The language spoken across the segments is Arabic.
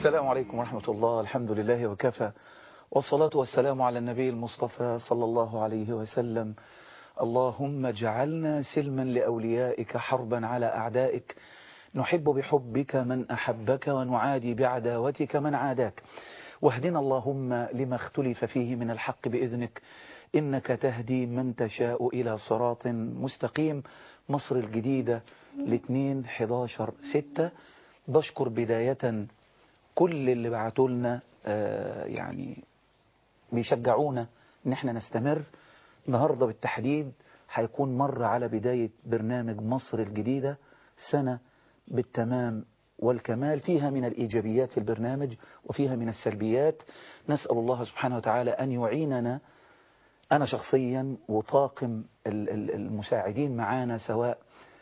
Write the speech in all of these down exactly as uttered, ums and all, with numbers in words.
السلام عليكم ورحمة الله. الحمد لله وكفى، والصلاة والسلام على النبي المصطفى صلى الله عليه وسلم. اللهم اجعلنا سلما لأوليائك حربا على أعدائك، نحب بحبك من أحبك ونعادي بعداوتك من عاداك، واهدنا اللهم لما اختلف فيه من الحق بإذنك، إنك تهدي من تشاء إلى صراط مستقيم. مصر الجديدة لاثنين حداشر ستة. بشكر بداية كل اللي بعتوا لنا آه يعني بيشجعونا ان احنا نستمر. النهاردة بالتحديد هيكون مر على بداية برنامج مصر الجديدة، سنة بالتمام والكمال، فيها من الإيجابيات في البرنامج وفيها من السلبيات. نسأل الله سبحانه وتعالى أن يعيننا أنا شخصيا وطاقم المساعدين معانا، سواء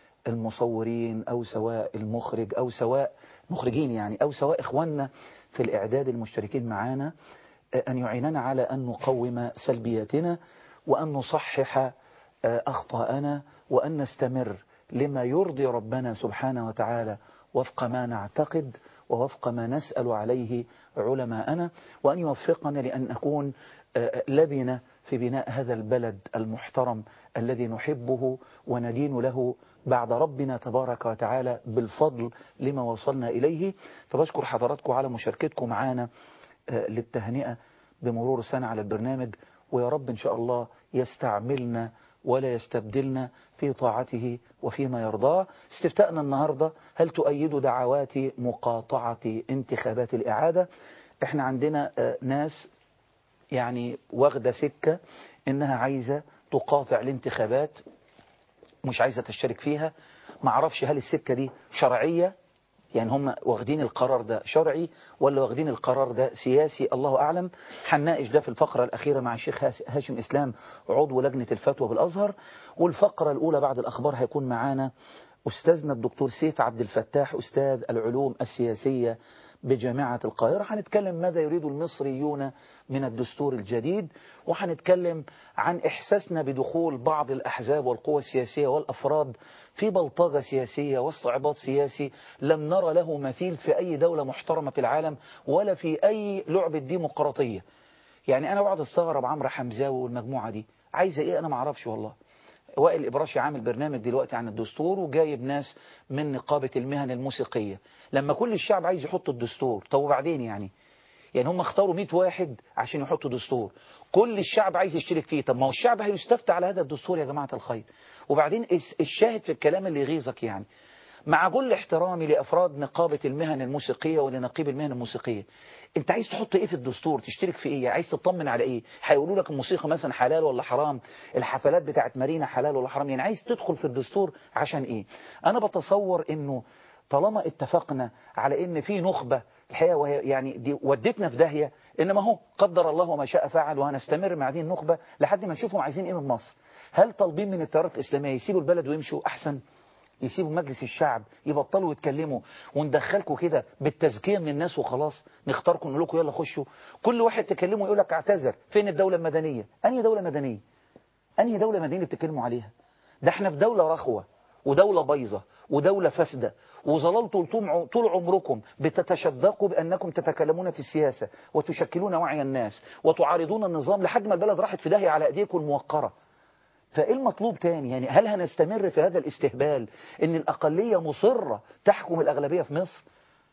المصورين أو سواء المخرج أو سواء مخرجين يعني أو سواء إخواننا في الإعداد المشتركين معانا، أن يعيننا على أن نقوم سلبياتنا وأن نصحح أخطاءنا وأن نستمر لما يرضي ربنا سبحانه وتعالى وفق ما نعتقد ووفق ما نسأل عليه علماءنا، وأن يوفقنا لأن نكون لبنة في بناء هذا البلد المحترم الذي نحبه وندين له بعد ربنا تبارك وتعالى بالفضل لما وصلنا إليه. فبشكر حضراتكم على مشاركتكم معنا للتهنئة بمرور سنة على البرنامج، ويا رب إن شاء الله يستعملنا ولا يستبدلنا في طاعته وفيما يرضاه. استفتاءنا النهاردة: هل تؤيد دعوات مقاطعة انتخابات الإعادة؟ احنا عندنا ناس يعني واخدة سكة إنها عايزة تقاطع الانتخابات، مش عايزة تشترك فيها. معرفش هل السكة دي شرعية، يعني هم واخدين القرار ده شرعي ولا واخدين القرار ده سياسي، الله أعلم. هنناقش ده في الفقرة الأخيرة مع الشيخ هاشم إسلام عضو لجنة الفتوى بالأزهر. والفقرة الأولى بعد الأخبار هيكون معانا أستاذنا الدكتور سيف عبد الفتاح، أستاذ العلوم السياسية بجامعة القاهرة. هنتكلم ماذا يريد المصريون من الدستور الجديد، وهنتكلم عن إحساسنا بدخول بعض الأحزاب والقوى السياسية والأفراد في بلطجة سياسية واستعباط سياسي لم نرى له مثيل في أي دولة محترمة في العالم ولا في أي لعبة ديمقراطية. يعني أنا بقعد استغرب عمرو حمزاوي والمجموعة دي عايزة إيه، أنا ما اعرفش والله. وائل إبراشي عامل برنامج دلوقتي عن الدستور وجايب ناس من نقابة المهن الموسيقية، لما كل الشعب عايز يحط الدستور. طب وبعدين يعني يعني هم اختاروا مئة واحد عشان يحطوا دستور، كل الشعب عايز يشترك فيه. طب ما هو الشعب هيستفتى على هذا الدستور يا جماعة الخير. وبعدين الشاهد في الكلام اللي يغيظك، يعني مع كل احترامي لأفراد نقابة المهن الموسيقية ولنقيب المهن الموسيقية، انت عايز تحط ايه في الدستور؟ تشترك في ايه؟ عايز تطمن على ايه؟ هيقولوا لك الموسيقى مثلا حلال ولا حرام، الحفلات بتاعت مارينا حلال ولا حرام، يعني عايز تدخل في الدستور عشان ايه؟ انا بتصور انه طالما اتفقنا على ان في نخبة الحقيقة وهي يعني دي ودتنا في داهية، انما هو قدر الله وما شاء فعل، وهنستمر مع هذه النخبة لحد ما نشوفهم عايزين ايه من مصر. هل طالبين من التيارات الاسلامية يسيبوا البلد ويمشوا احسن؟ يسيبوا مجلس الشعب يبطلوا يتكلموا وندخلكم كده بالتزكية من الناس وخلاص، نختاركم نقول لكم يلا خشوا، كل واحد تكلمه يقول لك اعتذر. فين الدولة المدنية؟ أنهي دولة مدنية؟ أنهي دولة مدنية بتتكلموا عليها؟ ده احنا في دولة رخوة ودولة بيضة ودولة فاسدة، وظللتوا طول عمركم بتتشدقوا بأنكم تتكلمون في السياسة وتشكلون وعي الناس وتعارضون النظام لحد ما البلد راحت في داهية على أيديكم الموقرة. فإيه المطلوب تاني؟ يعني هل هنستمر في هذا الاستهبال ان الأقلية مصرة تحكم الأغلبية في مصر؟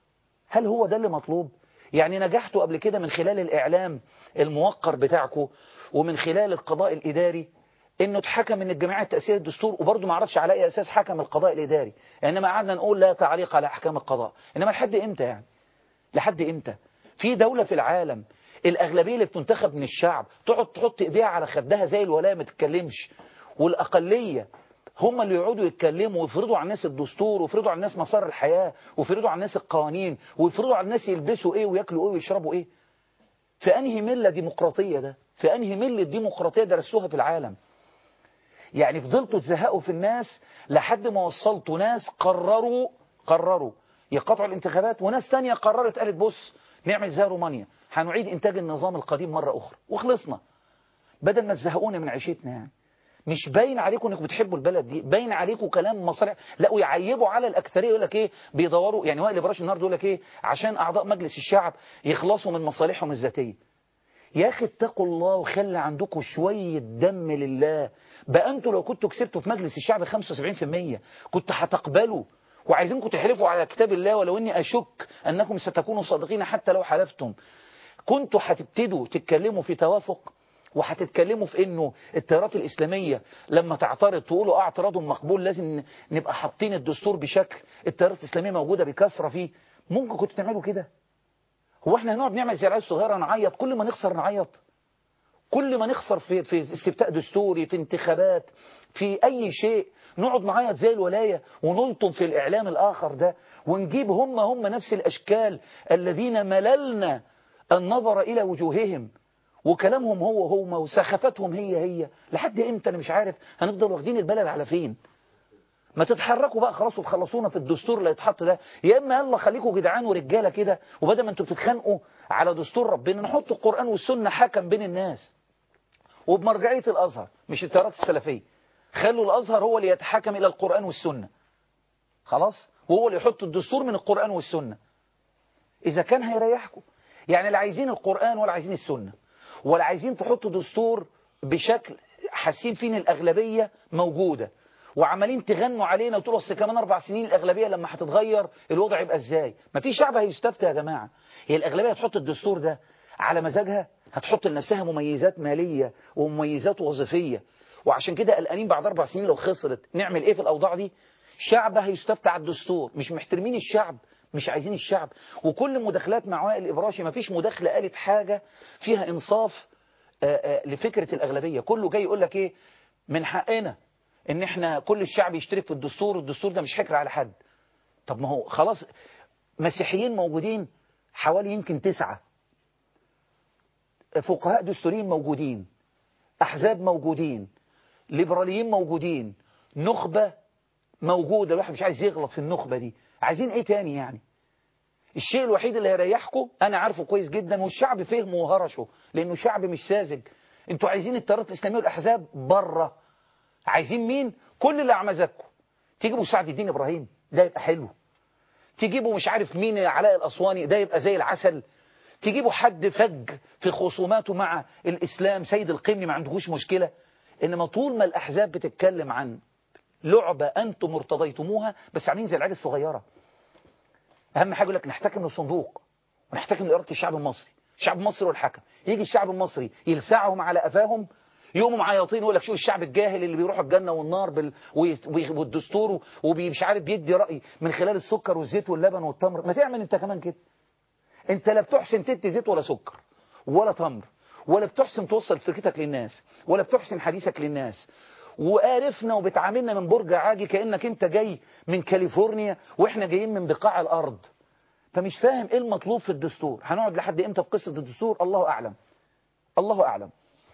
هل هو ده اللي مطلوب؟ يعني نجحتوا قبل كده من خلال الإعلام الموقر بتاعكم ومن خلال القضاء الإداري انه اتحكم ان الجمعية تأسيس الدستور، وبرضه ما عرفش على اي اساس حكم القضاء الإداري، انما قعدنا نقول لا تعليق على احكام القضاء. انما لحد امتى يعني؟ لحد امتى؟ في دولة في العالم الأغلبية اللي بتنتخب من الشعب تقعد تحط ايديها على خدها زي الولاية ما تتكلمش، والأقلية هم اللي يقعدوا يتكلموا ويفرضوا على الناس الدستور ويفرضوا على الناس مسار الحياة ويفرضوا على الناس القوانين ويفرضوا على الناس يلبسوا ايه وياكلوا ايه ويشربوا ايه؟ في انهي ملة ديمقراطية ده؟ في انهي ملة ديمقراطية درستوها في العالم؟ يعني فضلتوا تزهقوا في الناس لحد ما وصلتوا ناس قرروا قرروا يقطعوا الانتخابات، وناس تانية قررت قالت بص نعمل زي رومانيا، هنعيد انتاج النظام القديم مرة اخرى وخلصنا، بدل ما تزهقونا من عيشتنا. يعني مش باين عليكم انكم بتحبوا البلد دي، باين عليكم كلام مصالح. لا ويعيبوا على الاكثريه، يقول لك ايه بيدوروا، يعني وائل ابراش النهارده يقول لك ايه عشان اعضاء مجلس الشعب يخلصوا من مصالحهم الذاتيه. يا اخي اتقوا الله وخلي عندكم شويه دم لله. بقى انتوا لو كنتوا كسبتوا في مجلس الشعب خمسة وسبعين في المية كنتوا هتقبلوا، وعايزينكم تحلفوا على كتاب الله، ولو اني اشك انكم ستكونوا صادقين حتى لو حلفتم. كنتوا هتبتدوا تتكلموا في توافق، وهتتكلموا في انه التيارات الاسلاميه لما تعترض تقولوا اه اعتراض مقبول، لازم نبقى حاطين الدستور بشكل التيارات الاسلاميه موجوده بكثره فيه. ممكن كنتوا تعملوا كده؟ هو احنا هنقعد نعمل زي العيال الصغيره نعيط كل ما نخسر نعيط؟ كل ما نخسر في في استفتاء دستوري، في انتخابات، في اي شيء نقعد نعيط زي الولايه ونلطم في الاعلام الاخر ده، ونجيب هم هم نفس الاشكال الذين مللنا النظر الى وجوههم، وكلامهم هو هو وسخافتهم هي هي. لحد امتى؟ انا مش عارف هنفضل واخدين البلد على فين. ما تتحركوا بقى خلاص وتخلصونا في الدستور اللي يتحط ده، يا اما يلا خليكوا جدعان ورجاله كده، وبدل ما انتوا بتتخانقوا على دستور ربنا نحط القرآن والسنة حكم بين الناس، وبمرجعية الازهر مش التيارات السلفية. خلوا الازهر هو اللي يتحكم الى القرآن والسنة خلاص، وهو اللي يحط الدستور من القرآن والسنة اذا كان هيريحكم. يعني لا عايزين القرآن ولا عايزين السنة، ولا عايزين تحطوا دستور بشكل حاسين فيه ان الاغلبيه موجوده، وعمالين تغنوا علينا وتقولوا اصل كمان اربع سنين الاغلبيه لما هتتغير الوضع يبقى ازاي؟ ما في شعب هيستفتى يا جماعه. هي الاغلبيه هتحط الدستور ده على مزاجها؟ هتحط لنفسها مميزات ماليه ومميزات وظيفيه، وعشان كده قلقانين بعد اربع سنين لو خسرت نعمل ايه في الاوضاع دي؟ شعب هيستفتى على الدستور، مش محترمين الشعب، مش عايزين الشعب. وكل مداخلات مع وائل الابراشي ما فيش مداخله قالت حاجه فيها انصاف آآ آآ لفكره الاغلبيه. كله جاي يقول لك ايه من حقنا ان احنا كل الشعب يشترك في الدستور، والدستور ده مش حكر على حد. طب ما هو خلاص مسيحيين موجودين حوالي يمكن تسعة، فقهاء دستوريين موجودين، احزاب موجودين، ليبراليين موجودين، نخبة موجودة. الواحد مش عايز يغلط في النخبة دي، عايزين ايه تاني يعني؟ الشيء الوحيد اللي هيريحكم انا عارفه كويس جدا، والشعب فهمه وهرشه لانه شعب مش ساذج. انتوا عايزين التيارات الاسلاميه والاحزاب بره. عايزين مين؟ كل اللي على مزاجكم. تجيبوا سعد الدين ابراهيم ده يبقى حلو، تجيبوا مش عارف مين علاء الاسواني ده يبقى زي العسل، تجيبوا حد فج في خصوماته مع الاسلام سيد القمني ما عندكوش مشكله. انما طول ما الاحزاب بتتكلم عن لعبه انتم ارتضيتموها بس عاملين زي العيال الصغيره. اهم حاجه يقول لك نحتكم للصندوق ونحتكم لاراده الشعب المصري، الشعب المصري والحكم. يجي الشعب المصري يلسعهم على قفاهم، يقوموا معيطين ويقول لك شوف الشعب الجاهل اللي بيروح الجنه والنار بال... والدستور ومش عارف بيدي راي من خلال السكر والزيت واللبن والتمر. ما تعمل انت كمان كده. انت لا بتحسن تدي زيت ولا سكر ولا تمر، ولا بتحسن توصل فكرتك للناس، ولا بتحسن حديثك للناس، وقارفنا وبتعاملنا من برج عاجي كأنك انت جاي من كاليفورنيا واحنا جايين من بقاع الارض. فمش فاهم ايه المطلوب في الدستور. هنقعد لحد امتى في قصة الدستور؟ الله اعلم، الله اعلم.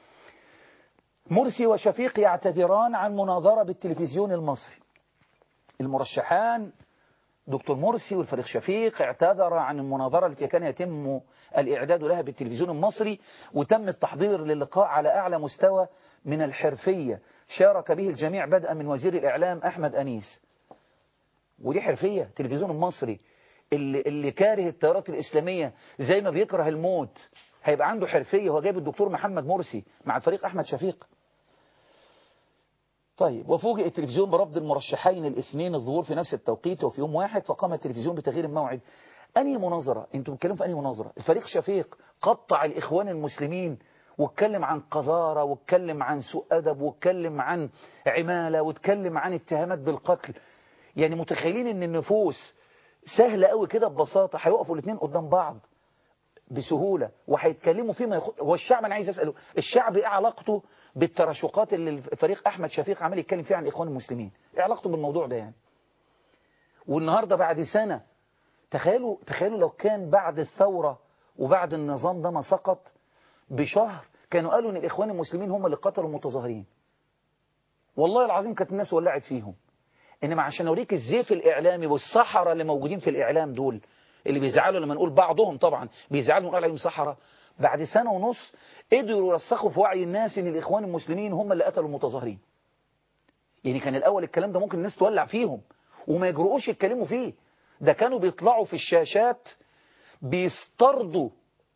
مرسي وشفيق يعتذران عن مناظرة بالتلفزيون المصري. المرشحان دكتور مرسي والفريق شفيق اعتذر عن المناظرة التي كان يتم الإعداد لها بالتلفزيون المصري، وتم التحضير للقاء على أعلى مستوى من الحرفية شارك به الجميع بدءا من وزير الإعلام أحمد أنيس. ودي حرفية. التلفزيون المصري اللي, اللي كاره التيارات الإسلامية زي ما بيكره الموت هيبقى عنده حرفية. هو جايب الدكتور محمد مرسي مع الفريق أحمد شفيق. طيب، وفوجئ التلفزيون برفض المرشحين الاثنين الظهور في نفس التوقيت وفي يوم واحد، فقام التلفزيون بتغيير الموعد. أنهي مناظرة؟ انتوا بتتكلموا في أنهي مناظرة؟ الفريق شفيق قطع الإخوان المسلمين واتكلم عن قذارة واتكلم عن سوء أدب واتكلم عن عمالة واتكلم عن اتهامات بالقتل. يعني متخيلين ان النفوس سهلة قوي كده ببساطة هيوقفوا الاثنين قدام بعض بسهولة وهيتكلموا فيما يخ... هو الشعب انا عايز اساله، الشعب ايه علاقته بالتراشقات اللي الفريق احمد شفيق عمال يتكلم فيها عن الاخوان المسلمين؟ ايه علاقته بالموضوع ده يعني؟ والنهارده بعد سنة، تخيلوا تخيلوا لو كان بعد الثورة وبعد النظام ده ما سقط بشهر كانوا قالوا ان الاخوان المسلمين هم اللي قتلوا المتظاهرين. والله العظيم كانت الناس ولعت فيهم. انما عشان اوريك الزيف الاعلامي والسحرة اللي موجودين في الاعلام دول اللي بيزعلوا لما نقول بعضهم طبعا بيزعلوا نقول عليهم سحرة، بعد سنة ونص قدروا يرسخوا في وعي الناس ان الاخوان المسلمين هم اللي قتلوا المتظاهرين. يعني كان الأول الكلام ده ممكن الناس تولع فيهم وما يجرؤوش يتكلموا فيه. ده كانوا بيطلعوا في الشاشات بيسترضوا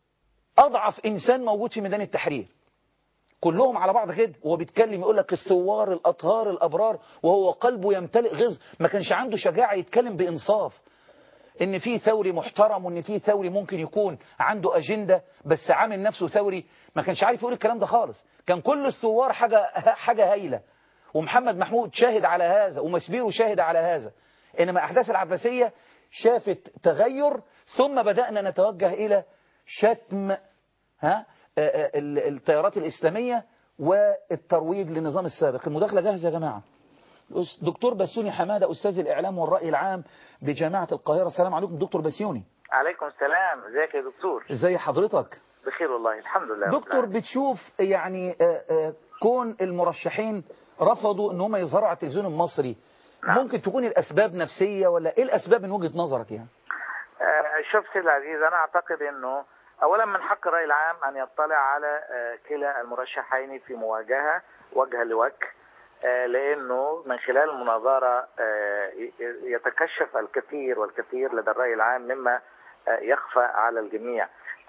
أضعف إنسان موجود في ميدان التحرير، كلهم على بعض كده، وهو بيتكلم يقول لك الثوار الأطهار الأبرار، وهو قلبه يمتلئ غيظ. ما كانش عنده شجاعة يتكلم بإنصاف إن في ثوري محترم، وإن في ثوري ممكن يكون عنده أجندة بس عامل نفسه ثوري. ما كانش عارف يقول الكلام ده خالص. كان كل الثوار حاجة حاجة هايلة، ومحمد محمود شاهد على هذا، ومسبيرو شاهد على هذا. إنما أحداث العباسية شافت تغير، ثم بدأنا نتوجه إلى شتم ها التيارات الإسلامية والترويج للنظام السابق. المداخلة جاهزة يا جماعة. دكتور بسيوني حمادة، أستاذ الإعلام والرأي العام بجامعة القاهرة. السلام عليكم دكتور بسيوني. عليكم السلام، ازيك يا دكتور؟ ازي حضرتك؟ بخير والله الحمد لله. دكتور بتشوف يعني آآ آآ كون المرشحين رفضوا ان هم يظهروا على التلفزيون المصري، نعم. ممكن تكون الأسباب نفسية ولا ايه الأسباب من وجهة نظرك يعني؟ آه شوف سيد العزيز، أنا أعتقد أنه أولا من حق الرأي العام أن يطلع على آه كلا المرشحين في مواجهة وجها لوجه، آه لأنه من خلال المناظرة آه يتكشف الكثير والكثير لدى الرأي العام مما آه يخفى على الجميع.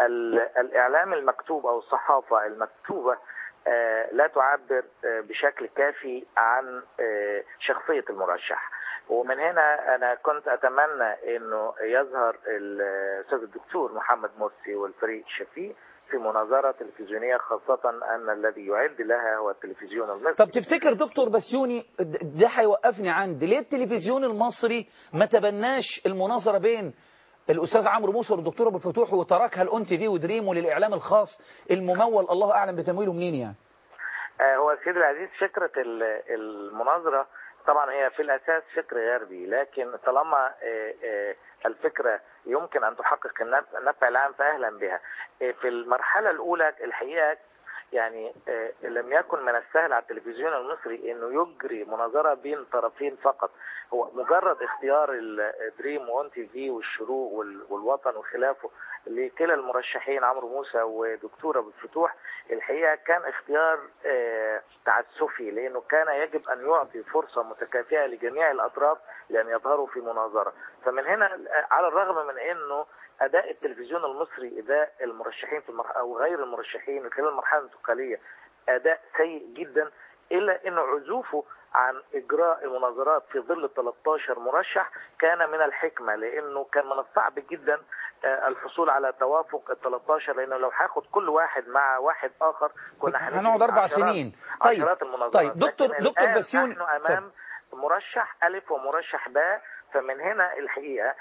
الإعلام المكتوب أو الصحافة المكتوبة آه لا تعبر آه بشكل كافي عن آه شخصية المرشح. ومن هنا أنا كنت أتمنى أنه يظهر الأستاذ الدكتور محمد مرسي والفريق الشفيق في مناظرة تلفزيونية، خاصة أن الذي يعد لها هو التلفزيون المصري. طب تفتكر دكتور بسيوني ده هيوقفني عند ليه التلفزيون المصري ما تبناش المناظرة بين الأستاذ عمرو موسى والدكتور أبو الفتوح وتركها الأون تي في ودريم وللإعلام الخاص الممول الله أعلم بتمويله منين يعني؟ آه هو سيد العزيز، فكرة المناظرة طبعا هي في الأساس فكر غربي، لكن طالما آه آه الفكرة يمكن أن تحقق النفع العام فأهلا بها. آه في المرحلة الأولى الحقيقة يعني آه لم يكن من السهل على التلفزيون المصري انه يجري مناظره بين طرفين فقط. هو مجرد اختيار الدريم وأون تي في والشروق والوطن وخلافه لكلا المرشحين عمرو موسى ودكتور ابو الفتوح، الحقيقه كان اختيار آه تعسفي، لانه كان يجب ان يعطي فرصه متكافئه لجميع الاطراف لان يظهروا في مناظره. فمن هنا على الرغم من انه اداء التلفزيون المصري، اداء المرشحين في المرحله او غير المرشحين خلال المرحله الانتقاليه اداء سيء جدا، الا انه عزوفه عن اجراء المناظرات في ظل ثلاثة عشر مرشح كان من الحكمه، لانه كان من الصعب جدا الحصول على توافق ال ثلاثة عشر، لانه لو هاخد كل واحد مع واحد اخر كنا هنقعد اربع سنين. طيب عشرات المناظرات. طيب دكتور دكتور بسيوني، نحن امام مرشح الف ومرشح باء. فمن هنا الحقيقه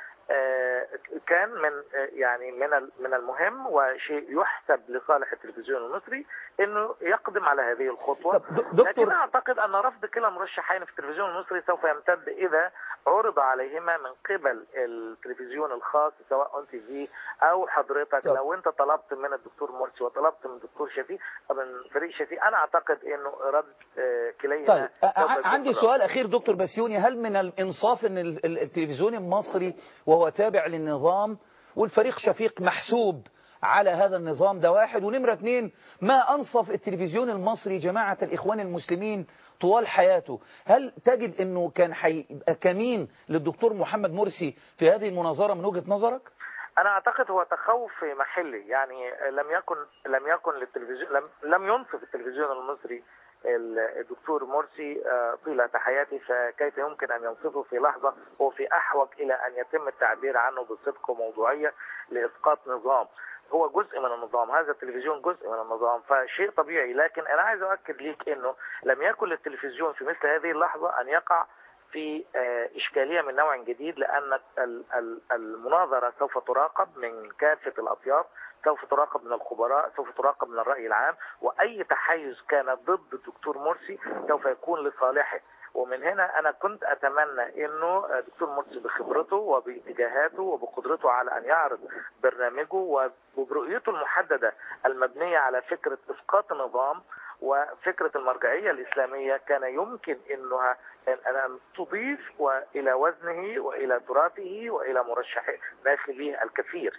كان من يعني من من المهم وشيء يحسب لصالح التلفزيون المصري انه يقدم على هذه الخطوه. لكن اعتقد ان رفض كلا المرشحين في التلفزيون المصري سوف يمتد اذا عرض عليهما من قبل التلفزيون الخاص سواء أون تي في او حضرتك. طب. لو انت طلبت من الدكتور مرسي وطلبت من الدكتور شفيق من فريق شفيق، انا اعتقد انه رد كليهما. طيب عندي سؤال اخير دكتور بسيوني، هل من الانصاف ان التلفزيون المصري وهو تابع للنظام والفريق شفيق محسوب على هذا النظام؟ ده واحد. ونمرة اثنين، ما أنصف التلفزيون المصري جماعة الإخوان المسلمين طوال حياته؟ هل تجد أنه كان هيبقى كمين للدكتور محمد مرسي في هذه المناظرة من وجهة نظرك؟ أنا أعتقد هو تخوف محلي، يعني لم يكن لم يكن للتلفزيون لم لم ينصف التلفزيون المصري الدكتور مرسي طيلة حياته، فكيف يمكن أن ينصفه في لحظة هو في أحوج إلى أن يتم التعبير عنه بصدق وموضوعية لإسقاط نظام؟ هو جزء من النظام، هذا التلفزيون جزء من النظام، فشيء طبيعي. لكن أنا عايز أؤكد ليك أنه لم يكن للتلفزيون في مثل هذه اللحظة أن يقع في إشكالية من نوع جديد، لأن المناظرة سوف تراقب من كافة الأطياف، سوف تراقب من الخبراء، سوف تراقب من الرأي العام، وأي تحيز كان ضد الدكتور مرسي سوف يكون لصالحه. ومن هنا أنا كنت أتمنى أنه الدكتور مرسي بخبرته وباتجاهاته وبقدرته على أن يعرض برنامجه وبرؤيته المحددة المبنية على فكرة إسقاط النظام وفكرة المرجعية الإسلامية، كان يمكن أنها أن تضيف إلى وزنه وإلى تراثه وإلى مرشح داخله الكثير.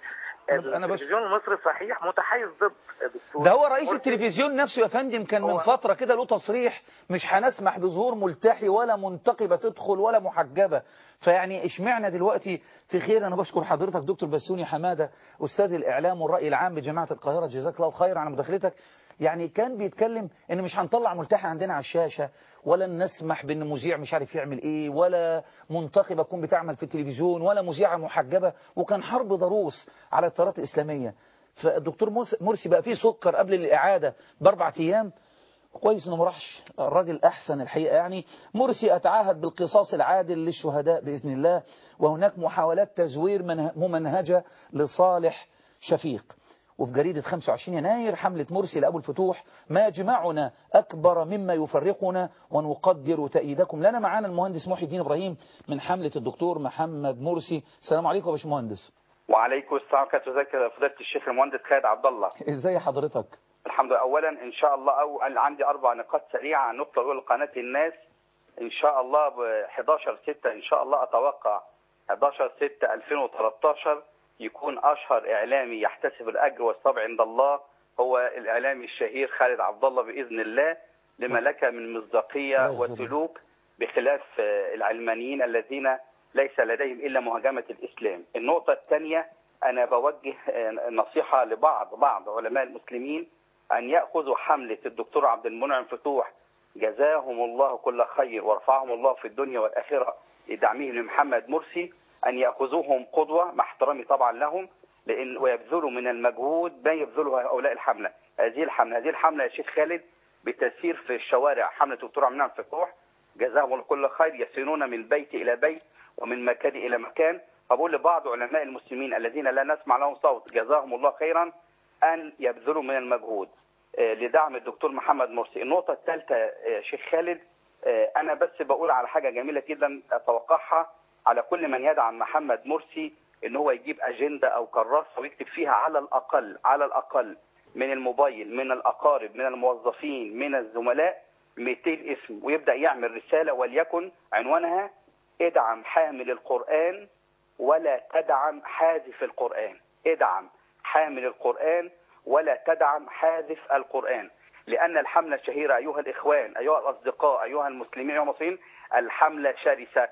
أنا التلفزيون المصري صحيح متحيز ضد الدكتور. ده هو رئيس التلفزيون نفسه يا فندم كان من فترة كده له تصريح مش هنسمح بظهور ملتحي ولا منتقبة تدخل ولا محجبة. فيعني اشمعنا دلوقتي في خير. أنا بشكر حضرتك دكتور بسيوني حمادة أستاذ الإعلام والرأي العام بجامعة القاهرة، جزاك الله خير على مداخلتك. يعني كان بيتكلم ان مش هنطلع ملتحي عندنا على الشاشة، ولا نسمح بان مذيع مش عارف يعمل ايه، ولا منتقبة تكون بتعمل في التلفزيون، ولا مذيعة محجبة. وكان حرب ضروس على التيارات الإسلامية. فالدكتور مرسي بقى فيه سكر قبل الإعادة بأربع أيام. كويس انه ما راحش، الراجل احسن الحقيقه. يعني مرسي اتعهد بالقصاص العادل للشهداء باذن الله، وهناك محاولات تزوير ممنهجه لصالح شفيق. وفي جريدة خمسة وعشرين يناير حملة مرسي لأبو الفتوح: ما يجمعنا أكبر مما يفرقنا ونقدر تأييدكم. لنا معانا المهندس محي الدين إبراهيم من حملة الدكتور محمد مرسي. السلام عليكم يا باشمهندس. وعليكم السلام ورحمة الله وبركاته. فضيلة الشيخ المهندس خالد عبد الله، ازاي حضرتك؟ الحمد لله. أولا إن شاء الله أو عندي أربع نقاط سريعة. النقطة الأولى قناة الناس إن شاء الله ب حداشر ستة إن شاء الله أتوقع حداشر ستة ألفين وثلاثة عشر يكون أشهر إعلامي يحتسب الأجر والثواب عند الله هو الإعلامي الشهير خالد عبد الله بإذن الله، لما لك من مصداقية وسلوك بخلاف العلمانيين الذين ليس لديهم إلا مهاجمة الإسلام. النقطة الثانية، أنا بوجه نصيحة لبعض بعض علماء المسلمين أن يأخذوا حملة الدكتور عبد المنعم فتوح جزاهم الله كل خير ورفعهم الله في الدنيا والآخرة لدعمهم لمحمد مرسي، أن يأخذوهم قدوة مع احترامي طبعا لهم، لأن ويبذلوا من المجهود ما يبذله هؤلاء الحملة. هذه الحملة هذه الحملة يا شيخ خالد بتسير في الشوارع، حملة الدكتور عبد المنعم فتوح جزاهم الله كل خير، يسيرون من بيت إلى بيت ومن مكان إلى مكان. أقول لبعض علماء المسلمين الذين لا نسمع لهم صوت جزاهم الله خيرا أن يبذلوا من المجهود لدعم الدكتور محمد مرسي. النقطة الثالثة يا شيخ خالد، أنا بس بقول على حاجة جميلة جدا أتوقعها على كل من يدعم محمد مرسي، إن هو يجيب أجندة أو كراسة ويكتب فيها على الأقل على الأقل من الموبايل من الأقارب من الموظفين من الزملاء مئتين اسم، ويبدأ يعمل رسالة وليكن عنوانها: ادعم حامل القرآن ولا تدعم حاذف القرآن. ادعم حامل القرآن ولا تدعم حاذف القرآن. لأن الحملة الشهيرة أيها الإخوان أيها الأصدقاء أيها المسلمين أيها المصريين، الحملة شرسة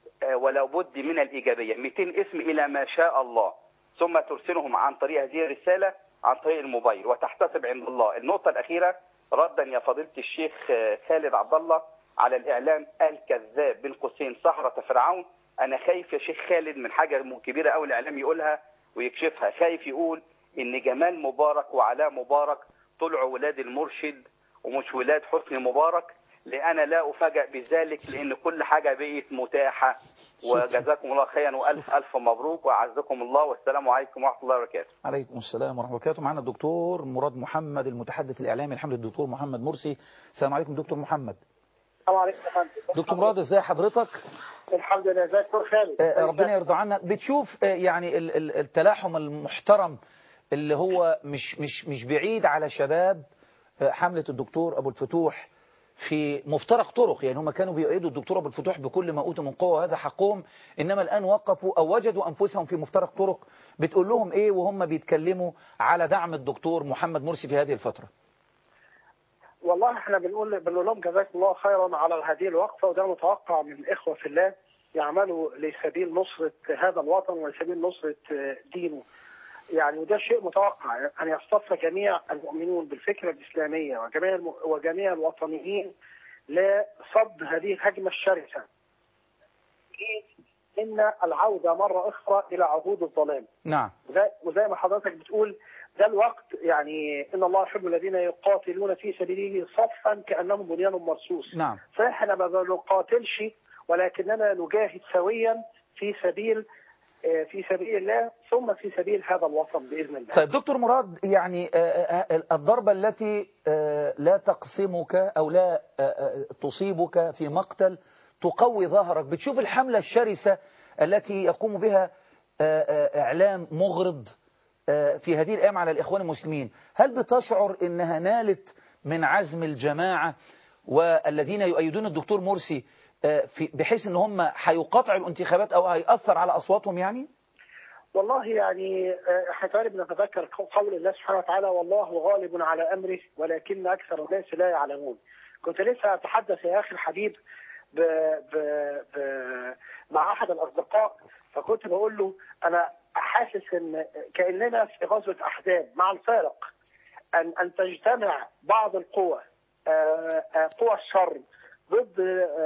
ولا بد من الإيجابية. مئتين اسم إلى ما شاء الله، ثم ترسلهم عن طريق هذه الرسالة عن طريق الموبايل وتحتسب عند الله. النقطة الأخيرة ردا يا فضيلة الشيخ خالد عبد الله على الإعلام الكذاب بين قوسين سحرة فرعون، أنا خايف يا شيخ خالد من حاجة كبيرة أوي الإعلام يقولها ويكشفها. خايف يقول إن جمال مبارك وعلاء مبارك طلعوا ولاد المرشد ومش ولاد حسني مبارك، لأن لا أفاجأ بذلك لأن كل حاجة بقت متاحة. وجزاكم الله خيرا وألف ألف مبروك وأعزكم الله، والسلام عليكم ورحمة الله وبركاته. عليكم السلام ورحمة الله وبركاته. معنا الدكتور مراد محمد المتحدث الإعلامي لحملة الدكتور محمد مرسي. السلام عليكم دكتور محمد. السلام عليكم يا فندم. دكتور مراد ازاي حضرتك؟ الحمد لله. ازيك دكتور خالد؟ آه ربنا يرضى عنك. بتشوف آه يعني التلاحم المحترم اللي هو مش مش مش بعيد على شباب آه حملة الدكتور أبو الفتوح في مفترق طرق. يعني هم كانوا بيؤيدوا الدكتور أبو الفتوح بكل ما أوتوا من قوة وهذا حقهم، إنما الآن وقفوا أو وجدوا أنفسهم في مفترق طرق. بتقول لهم إيه وهم بيتكلموا على دعم الدكتور محمد مرسي في هذه الفترة؟ والله احنا بنقول بنقول لهم جزاكم الله خيرا على هذه الوقفة، وده متوقع من الإخوة في الله يعملوا لسبيل نصرة هذا الوطن ولسبيل نصرة دينه. يعني وده شيء متوقع أن يصطف جميع المؤمنون بالفكرة الإسلامية وجميع وجميع الوطنيين لصد هذه الهجمة الشرسة. إن العودة مرة أخرى إلى عهود الظلام. نعم. وزي ما حضرتك بتقول ده الوقت، يعني إن الله يحب الذين يقاتلون في سبيله صفا كأنهم بنيان مرصوص. نعم. فإحنا ما بنقاتلش ولكننا نجاهد سويا في سبيل في سبيل الله ثم في سبيل هذا الوطن بإذن الله. طيب دكتور مراد، يعني الضربة التي لا تقسمك أو لا تصيبك في مقتل تقوي ظهرك. بتشوف الحملة الشرسة التي يقوم بها إعلام مغرض في هذه الأيام على الإخوان المسلمين، هل بتشعر إنها نالت من عزم الجماعة والذين يؤيدون الدكتور مرسي بحيث ان هم هيقاطعوا الانتخابات او هيأثر على اصواتهم؟ يعني والله يعني احنا كمان بنتذكر قول الله سبحانه وتعالى والله غالب على امره ولكن اكثر الناس لا يعلمون. كنت لسه اتحدث يا اخي الحبيب ب... ب... ب... مع احد الاصدقاء، فكنت بقول له انا حاسس ان كاننا في غزوه احزاب، مع الفارق ان ان تجتمع بعض القوى، قوى الشر ضد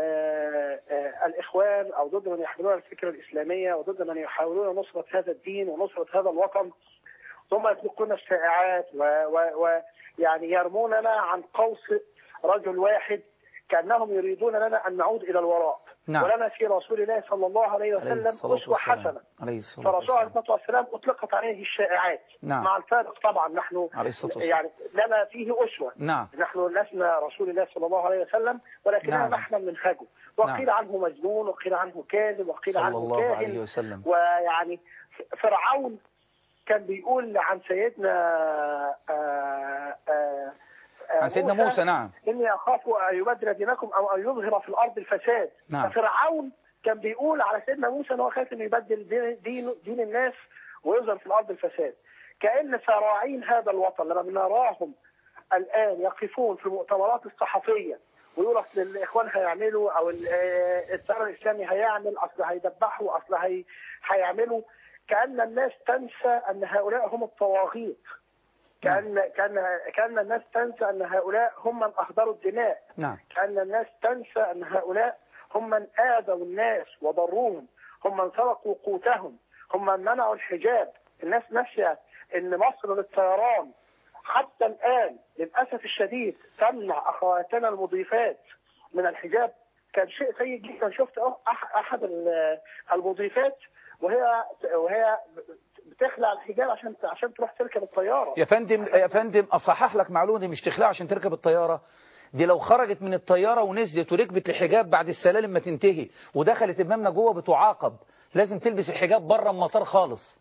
الإخوان أو ضد من يحملون الفكرة الإسلامية وضد من يحاولون نصرة هذا الدين ونصرة هذا الوطن، ثم يطلقون الشائعات ويعني يرموننا عن قوس رجل واحد كأنهم يريدون لنا أن نعود إلى الوراء. نعم. ولنا في رسول الله صلى الله عليه وسلم أسوة حسنة. فرسول عليه الصلاة والسلام أطلقت عليه الشائعات. نعم. مع الفارق طبعا نحن يعني لنا فيه أسوة. نعم. نحن لسنا رسول الله صلى الله عليه وسلم ولكننا نعم. نحن منهجه. وقيل نعم. عنه مجنون وقيل عنه كاذب وقيل صلى عنه الله كاهن عليه وسلم. ويعني فرعون كان بيقول عن سيدنا آآ آآ عن سيدنا موسى, موسى نعم إني أخاف أن يبدل دينكم أو أن يظهر في الأرض الفساد. نعم. ففرعون كان بيقول على سيدنا موسى أنه خايف أن يبدل دين, دين, دين الناس ويظهر في الأرض الفساد. كأن فراعين هذا الوطن لما بنراهم الآن يقفون في المؤتمرات الصحفية ويقول أصل الإخوان هيعملوا أو التيار الإسلامي هيعمل أصل هيدبحوا أصل هي هيعملوا، كأن الناس تنسى أن هؤلاء هم الطواغيت. كأن كأن كأن الناس تنسى أن هؤلاء هم من أهدروا الدماء. نعم. كأن الناس تنسى أن هؤلاء هم من آذوا الناس وضروهم، هم من سرقوا قوتهم، هم من منعوا الحجاب. الناس ناسية أن مصر للطيران حتى الآن للأسف الشديد تمنع أخواتنا المضيفات من الحجاب. كان شيء سيء جدا. شفت أحد المضيفات وهي وهي بتخلع الحجاب عشان عشان تروح تركب الطياره. يا فندم يا فندم اصحح لك معلومه، دي مش تخلع عشان تركب الطياره، دي لو خرجت من الطياره ونزلت وركبت الحجاب بعد السلالم ما تنتهي ودخلت المبنى جوه بتعاقب، لازم تلبس الحجاب بره المطار خالص.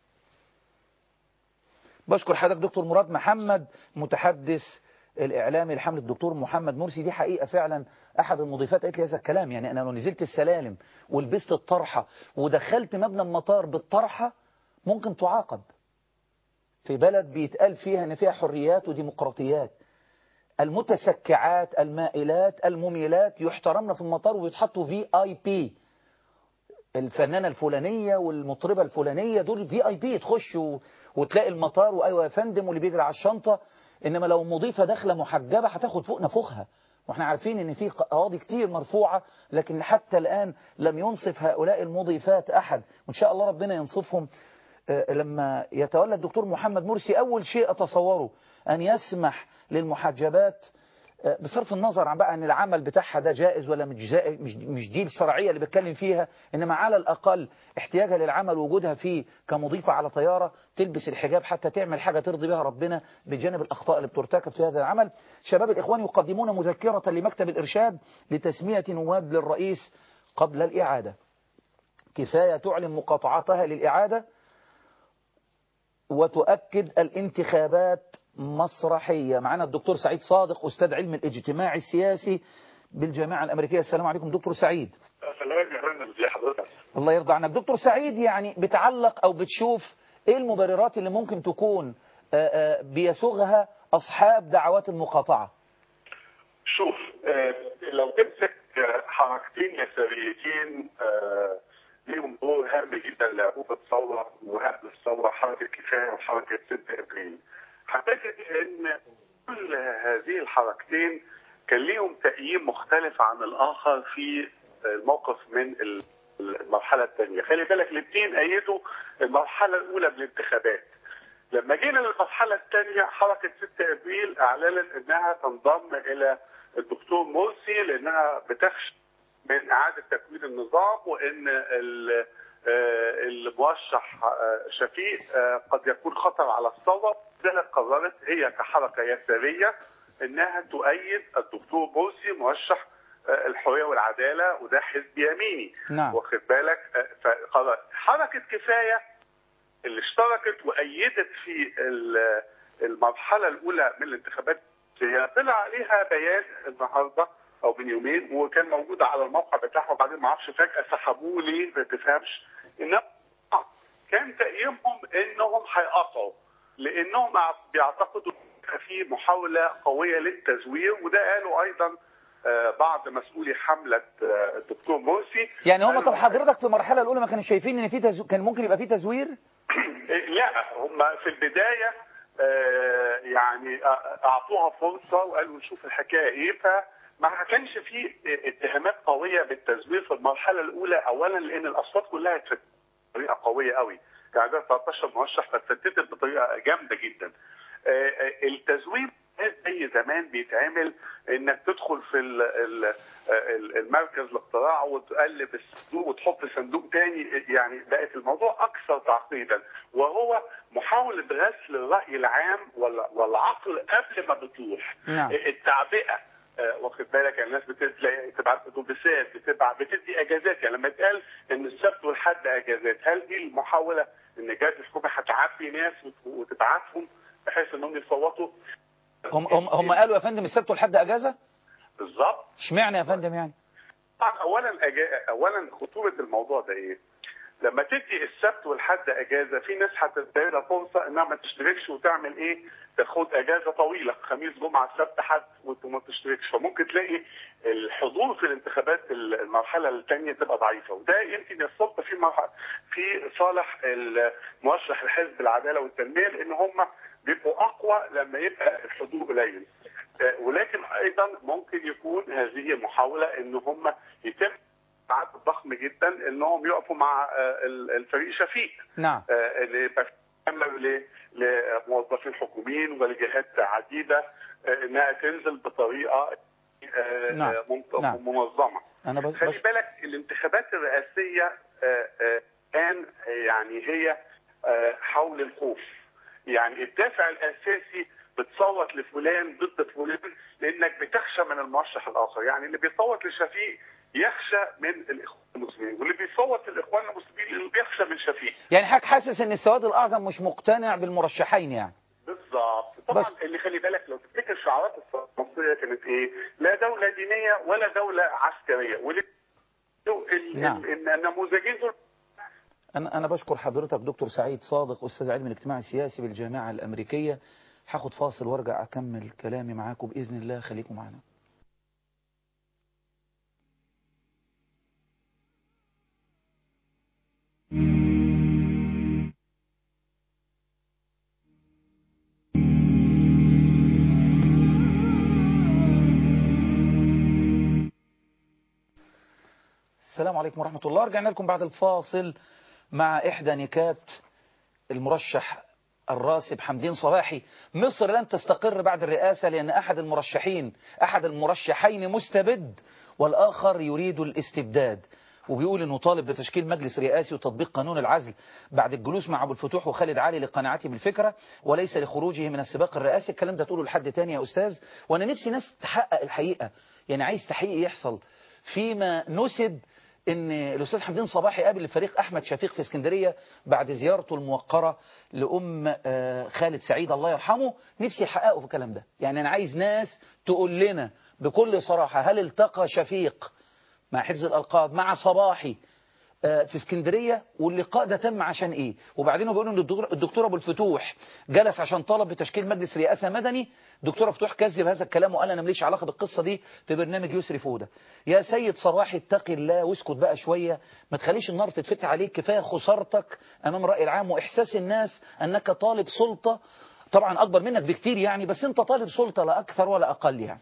بشكر حضرتك دكتور مراد محمد متحدث الاعلامي لحمله الدكتور محمد مرسي. دي حقيقه فعلا احد المضيفات قالت لي هذا الكلام، يعني انا لو نزلت السلالم ولبست الطرحه ودخلت مبنى المطار بالطرحه ممكن تعاقب في بلد بيتقال فيها ان فيها حريات وديمقراطيات. المتسكعات المائلات المميلات يحترمن في المطار ويتحطوا في اي بي. الفنانة الفلانية والمطربة الفلانية دول في اي بي، تخش وتلاقي المطار وايوه يا فندم واللي بيجري على الشنطة. انما لو مضيفة داخلة محجبة هتاخد فوق نفوخها، واحنا عارفين ان في قواضي كتير مرفوعة، لكن حتى الان لم ينصف هؤلاء المضيفات احد، وان شاء الله ربنا ينصفهم. لما يتولى الدكتور محمد مرسي أول شيء أتصوره أن يسمح للمحجبات بصرف النظر عن بقى أن العمل بتاعها ده جائز ولا مش جائز، مش, مش دي الشرعية اللي بتكلم فيها، إنما على الأقل احتياجها للعمل وجودها فيه كمضيفة على طيارة تلبس الحجاب حتى تعمل حاجة ترضي بها ربنا بجانب الأخطاء اللي بترتكب في هذا العمل. شباب الإخوان يقدمون مذكرة لمكتب الإرشاد لتسمية نواب للرئيس قبل الإعادة. كفاية تعلن مقاطعتها للإعادة وتؤكد الانتخابات مسرحية. معنا الدكتور سعيد صادق أستاذ علم الاجتماع السياسي بالجامعة الأمريكية. السلام عليكم دكتور سعيد. الله يرضى عنك دكتور سعيد. يعني بتعلق أو بتشوف إيه المبررات اللي ممكن تكون بيسوغها أصحاب دعوات المقاطعة؟ شوف، لو تمسك حركتين يساريتين ليهم دور هام جدا لعبوه الثوره وهب الثوره، حركه كفايه وحركه ستة ابريل. هتجد ان كل هذه الحركتين كان ليهم تقييم مختلف عن الاخر في الموقف من المرحله الثانيه. خلي بالك الاثنين ايدوا المرحله الاولى من الانتخابات. لما جينا للمرحله الثانيه حركه ستة ابريل اعلنت انها تنضم الى الدكتور مرسي لانها بتخشى من إعادة تكوين النظام، وإن المرشح شفيق قد يكون خطر على الثورة. لذلك قررت هي كحركة يسارية إنها تؤيد الدكتور مرسي مرشح الحرية والعدالة، وده حزب يميني. نعم. واخد بالك؟ فقررت حركة كفاية اللي اشتركت وأيدت في المرحلة الأولى من الانتخابات طلع عليها بيان النهارده او من يومين وكان موجود على الموقع بتاعهم، وبعدين ما اعرفش فجاه سحبوه ليه ما تفهمش. انما كان تقييمهم انهم هيقطعوا، لانهم بيعتقدوا في محاوله قويه للتزوير، وده قالوا ايضا بعض مسؤولي حمله الدكتور مرسي. يعني هم طب حضرتك في المرحله الاولى ما كانوا شايفين ان في تزو... كان ممكن يبقى في تزوير؟ لا، هم في البدايه يعني اعطوها فرصه وقالوا نشوف الحكايه ايه، فما كانش في اتهامات قويه بالتزوير في المرحله الاولى. اولا لان الاصوات كلها اتفتت بطريقه قويه قوي، يعني تلتاشر مرشح فتفتت بطريقه جامده جدا. التزوير زي زمان بيتعمل انك تدخل في المركز الاقتراع وتقلب الصندوق وتحط صندوق تاني، يعني بقت الموضوع اكثر تعقيدا، وهو محاوله غسل الراي العام والعقل قبل ما بتروح. نعم. التعبئه واخد بالك، الناس بتبعت اتوبيسات، بتبعت بتدي اجازات، يعني لما يتقال ان السبت والحد اجازات، هل دي المحاوله ان جهاز الحكومه هتعبي ناس وتبعتهم بحيث انهم يصوتوا؟ هم هم هم قالوا يا فندم السبت والحد اجازه؟ بالظبط. اشمعنى يا فندم يعني؟ طبعا اولا أجا... اولا خطوره الموضوع ده ايه؟ لما تدي السبت والحد اجازه، في ناس هتديها فرصه انها ما تشتركش وتعمل ايه؟ تاخد اجازه طويله، خميس جمعه سبت حد وما تشتركش، فممكن تلاقي الحضور في الانتخابات المرحله الثانيه تبقى ضعيفه، وده يمكن يصب في مرحله في صالح المرشح الحزب العداله والتنميه، لان هم بيبقوا اقوى لما يبقى الحضور قليل. ولكن ايضا ممكن يكون هذه محاوله ان هم يتم عدد ضخم جدا انهم يقفوا مع الفريق شفيق. نعم. اللي لموظفين حكوميين ولجهات عديده انها تنزل بطريقه نعم. نعم. منظمه. أنا بس خلي بس بالك الانتخابات الرئاسيه الان يعني هي حول الخوف، يعني الدافع الاساسي بتصوت لفلان ضد فلان لانك بتخشى من المرشح الاخر، يعني اللي بيصوت لشفيق يخشى من الاخوان المسلمين، واللي بيصوت للاخوان المسلمين اللي بيخشى من شفيق. يعني حضرتك حاسس ان السواد الاعظم مش مقتنع بالمرشحين يعني؟ بالظبط. طبعا بس اللي خلي بالك لو تفتكر شعارات المصريه كانت ايه؟ لا دوله دينيه ولا دوله عسكريه، واللي نعم. النموذجين دول. أنا أنا بشكر حضرتك دكتور سعيد صادق أستاذ علم الاجتماع السياسي بالجامعة الأمريكية. هاخد فاصل وارجع أكمل كلامي معاكم بإذن الله، خليكم معنا. السلام عليكم ورحمة الله. رجعنا لكم بعد الفاصل مع إحدى نكات المرشح الراسب حمدين صباحي. مصر لن تستقر بعد الرئاسة لأن أحد المرشحين أحد المرشحين مستبد والآخر يريد الاستبداد، وبيقول أنه طالب بتشكيل مجلس رئاسي وتطبيق قانون العزل بعد الجلوس مع أبو الفتوح وخالد علي لقناعته بالفكرة وليس لخروجه من السباق الرئاسي. الكلام ده تقوله لحد تاني يا أستاذ، وأنا نفسي ناس تحقق الحقيقة، يعني عايز تحقيق يحصل فيما نسب ان الاستاذ حمدين صباحي قابل الفريق احمد شفيق في اسكندريه بعد زيارته الموقره لام خالد سعيد الله يرحمه. نفسي يحققوا في الكلام ده، يعني انا عايز ناس تقول لنا بكل صراحه هل التقى شفيق مع حفظ الالقاب مع صباحي في اسكندريه، واللقاء ده تم عشان ايه؟ وبعدين بيقولوا ان الدكتور ابو الفتوح جلس عشان طلب بتشكيل مجلس رئاسه مدني. دكتور فتوح كذب هذا الكلام وقال انا ماليش علاقه بالقصه دي في برنامج يسري فوده. يا سيد صباحي اتقي الله واسكت بقى شويه، ما تخليش النار تتفتح عليك، كفايه خسارتك امام الراي العام واحساس الناس انك طالب سلطه، طبعا اكبر منك بكتير يعني، بس انت طالب سلطه لا اكثر ولا اقل يعني.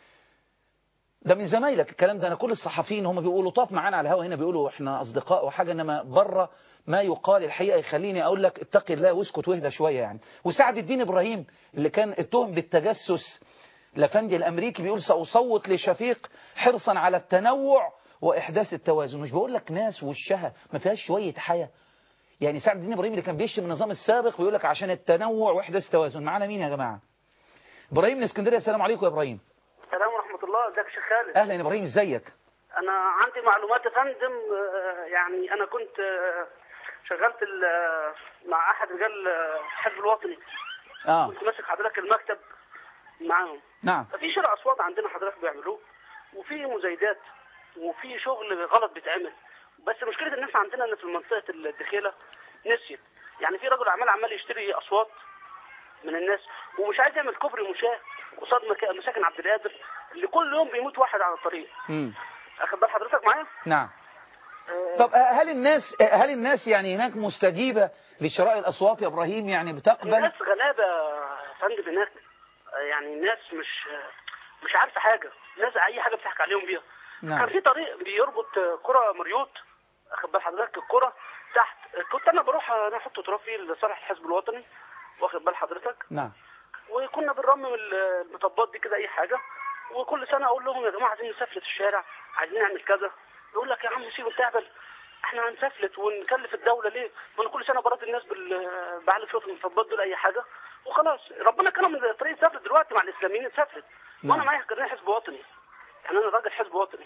ده من زمايلك الكلام ده، انا كل الصحفيين هم بيقولوا طاف معانا على الهوا هنا بيقولوا احنا اصدقاء وحاجه، انما بره ما يقال الحقيقه يخليني اقول لك اتقي الله واسكت واهدى شويه يعني. وسعد الدين ابراهيم اللي كان اتهم بالتجسس لفندي الامريكي بيقول ساصوت لشفيق حرصا على التنوع واحداث التوازن. مش بقول لك ناس وشها ما فيهاش شويه حياه يعني. سعد الدين ابراهيم اللي كان بيشتم النظام السابق بيقول لك عشان التنوع واحداث التوازن. معانا مين يا جماعه؟ ابراهيم من اسكندريه. السلام عليكم يا ابراهيم. السلام ورحمة الله. ازيك يا شيخ خالد؟ اهلا يا ابراهيم، ازيك؟ انا عندي معلومات يا فندم. يعني انا كنت شغلت مع احد رجال الحزب الوطني. اه كنت ماسك حضرتك المكتب معاهم. نعم. ففي شراء اصوات عندنا حضرتك بيعملوه، وفي مزايدات، وفي شغل غلط بيتعمل. بس مشكلة الناس عندنا ان في منطقة الدخيلة نسيت. يعني في رجل اعمال عمال يشتري اصوات من الناس ومش عايز يعمل كوبري مشاه قصاد مكا- مساكن عبد القادر اللي كل يوم بيموت واحد على الطريق. امم اخد بال حضرتك معايا؟ نعم. آه، طب هل الناس هل الناس يعني هناك مستجيبة لشراء الأصوات يا إبراهيم، يعني بتقبل؟ الناس غلابه يا فندم هناك. آه، يعني الناس مش مش عارفه حاجه، الناس اي حاجه بتضحك عليهم بيها. نعم. كان في طريق بيربط آه، كرة مريوط، اخد بال حضرتك، الكرة تحت كنت انا بروح انا احط تراب فيه لصالح الحزب الوطني، واخد بال حضرتك، نعم. وكنا بنرمم المطبات دي كده اي حاجه، وكل سنه اقول لهم يا جماعه عايزين نسفلت الشارع، عايزين نعمل كذا، يقول لك يا عم سيبوا التهبل، احنا هنسفلت ونكلف الدوله ليه؟ ما انا كل سنه برد الناس بال بعلى شويه المطبات دول اي حاجه وخلاص. ربنا كرم من طريق السفلت دلوقتي مع الاسلاميين اتسفلت، وانا نعم. معايا كارنيه حزب وطني، يعني انا راجل حزب وطني.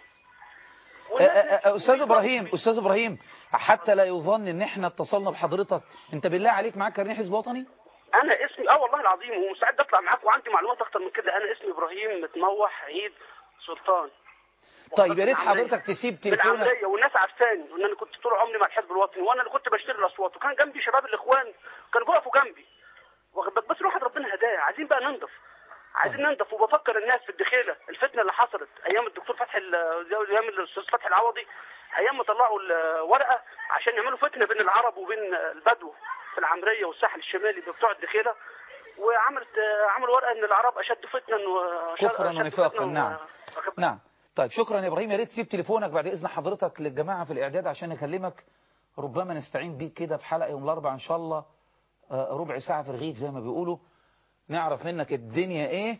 أ- أ- أ- أستاذ إبراهيم أستاذ إبراهيم حتى لا يظن إن إحنا اتصلنا بحضرتك، أنت بالله عليك معاك كارنيه حزب وطني؟ انا اسمي اه والله العظيم ومستعد اطلع معاك وعندي معلومات اكتر من كده. انا اسمي ابراهيم متموح عيد سلطان. طيب يا ريت بالعمرية. حضرتك تسيب تليفونك. بالعمرية، والناس عارفاني وان انا كنت طول عمري مع الحزب الوطني، وانا اللي كنت بشتري الاصوات، وكان جنبي شباب الاخوان كانوا بيقفوا جنبي، واخد بالك؟ بس الواحد ربنا هداه. عايزين بقى ننضف، عايزين ننضف. وبفكر الناس في الدخيله، الفتنه اللي حصلت ايام الدكتور فتحي ال- ايام الاستاذ فتحي العوضي، ايام ما طلعوا الورقه عشان يعملوا فتنه بين العرب وبين البدو في العمريه والساحل الشمالي بتوع الدخيله، وعملت عملوا ورقه ان العرب اشد فتنا كفرا ونفاقا. نعم. نعم. طيب شكرا يا إبراهيم، يا ريت تسيب تليفونك بعد إذن حضرتك للجماعة في الإعداد عشان أكلمك، ربما نستعين بيك كده في حلقة يوم الأربعاء إن شاء الله، آه، ربع ساعة في الرغيف زي ما بيقولوا، نعرف منك الدنيا إيه.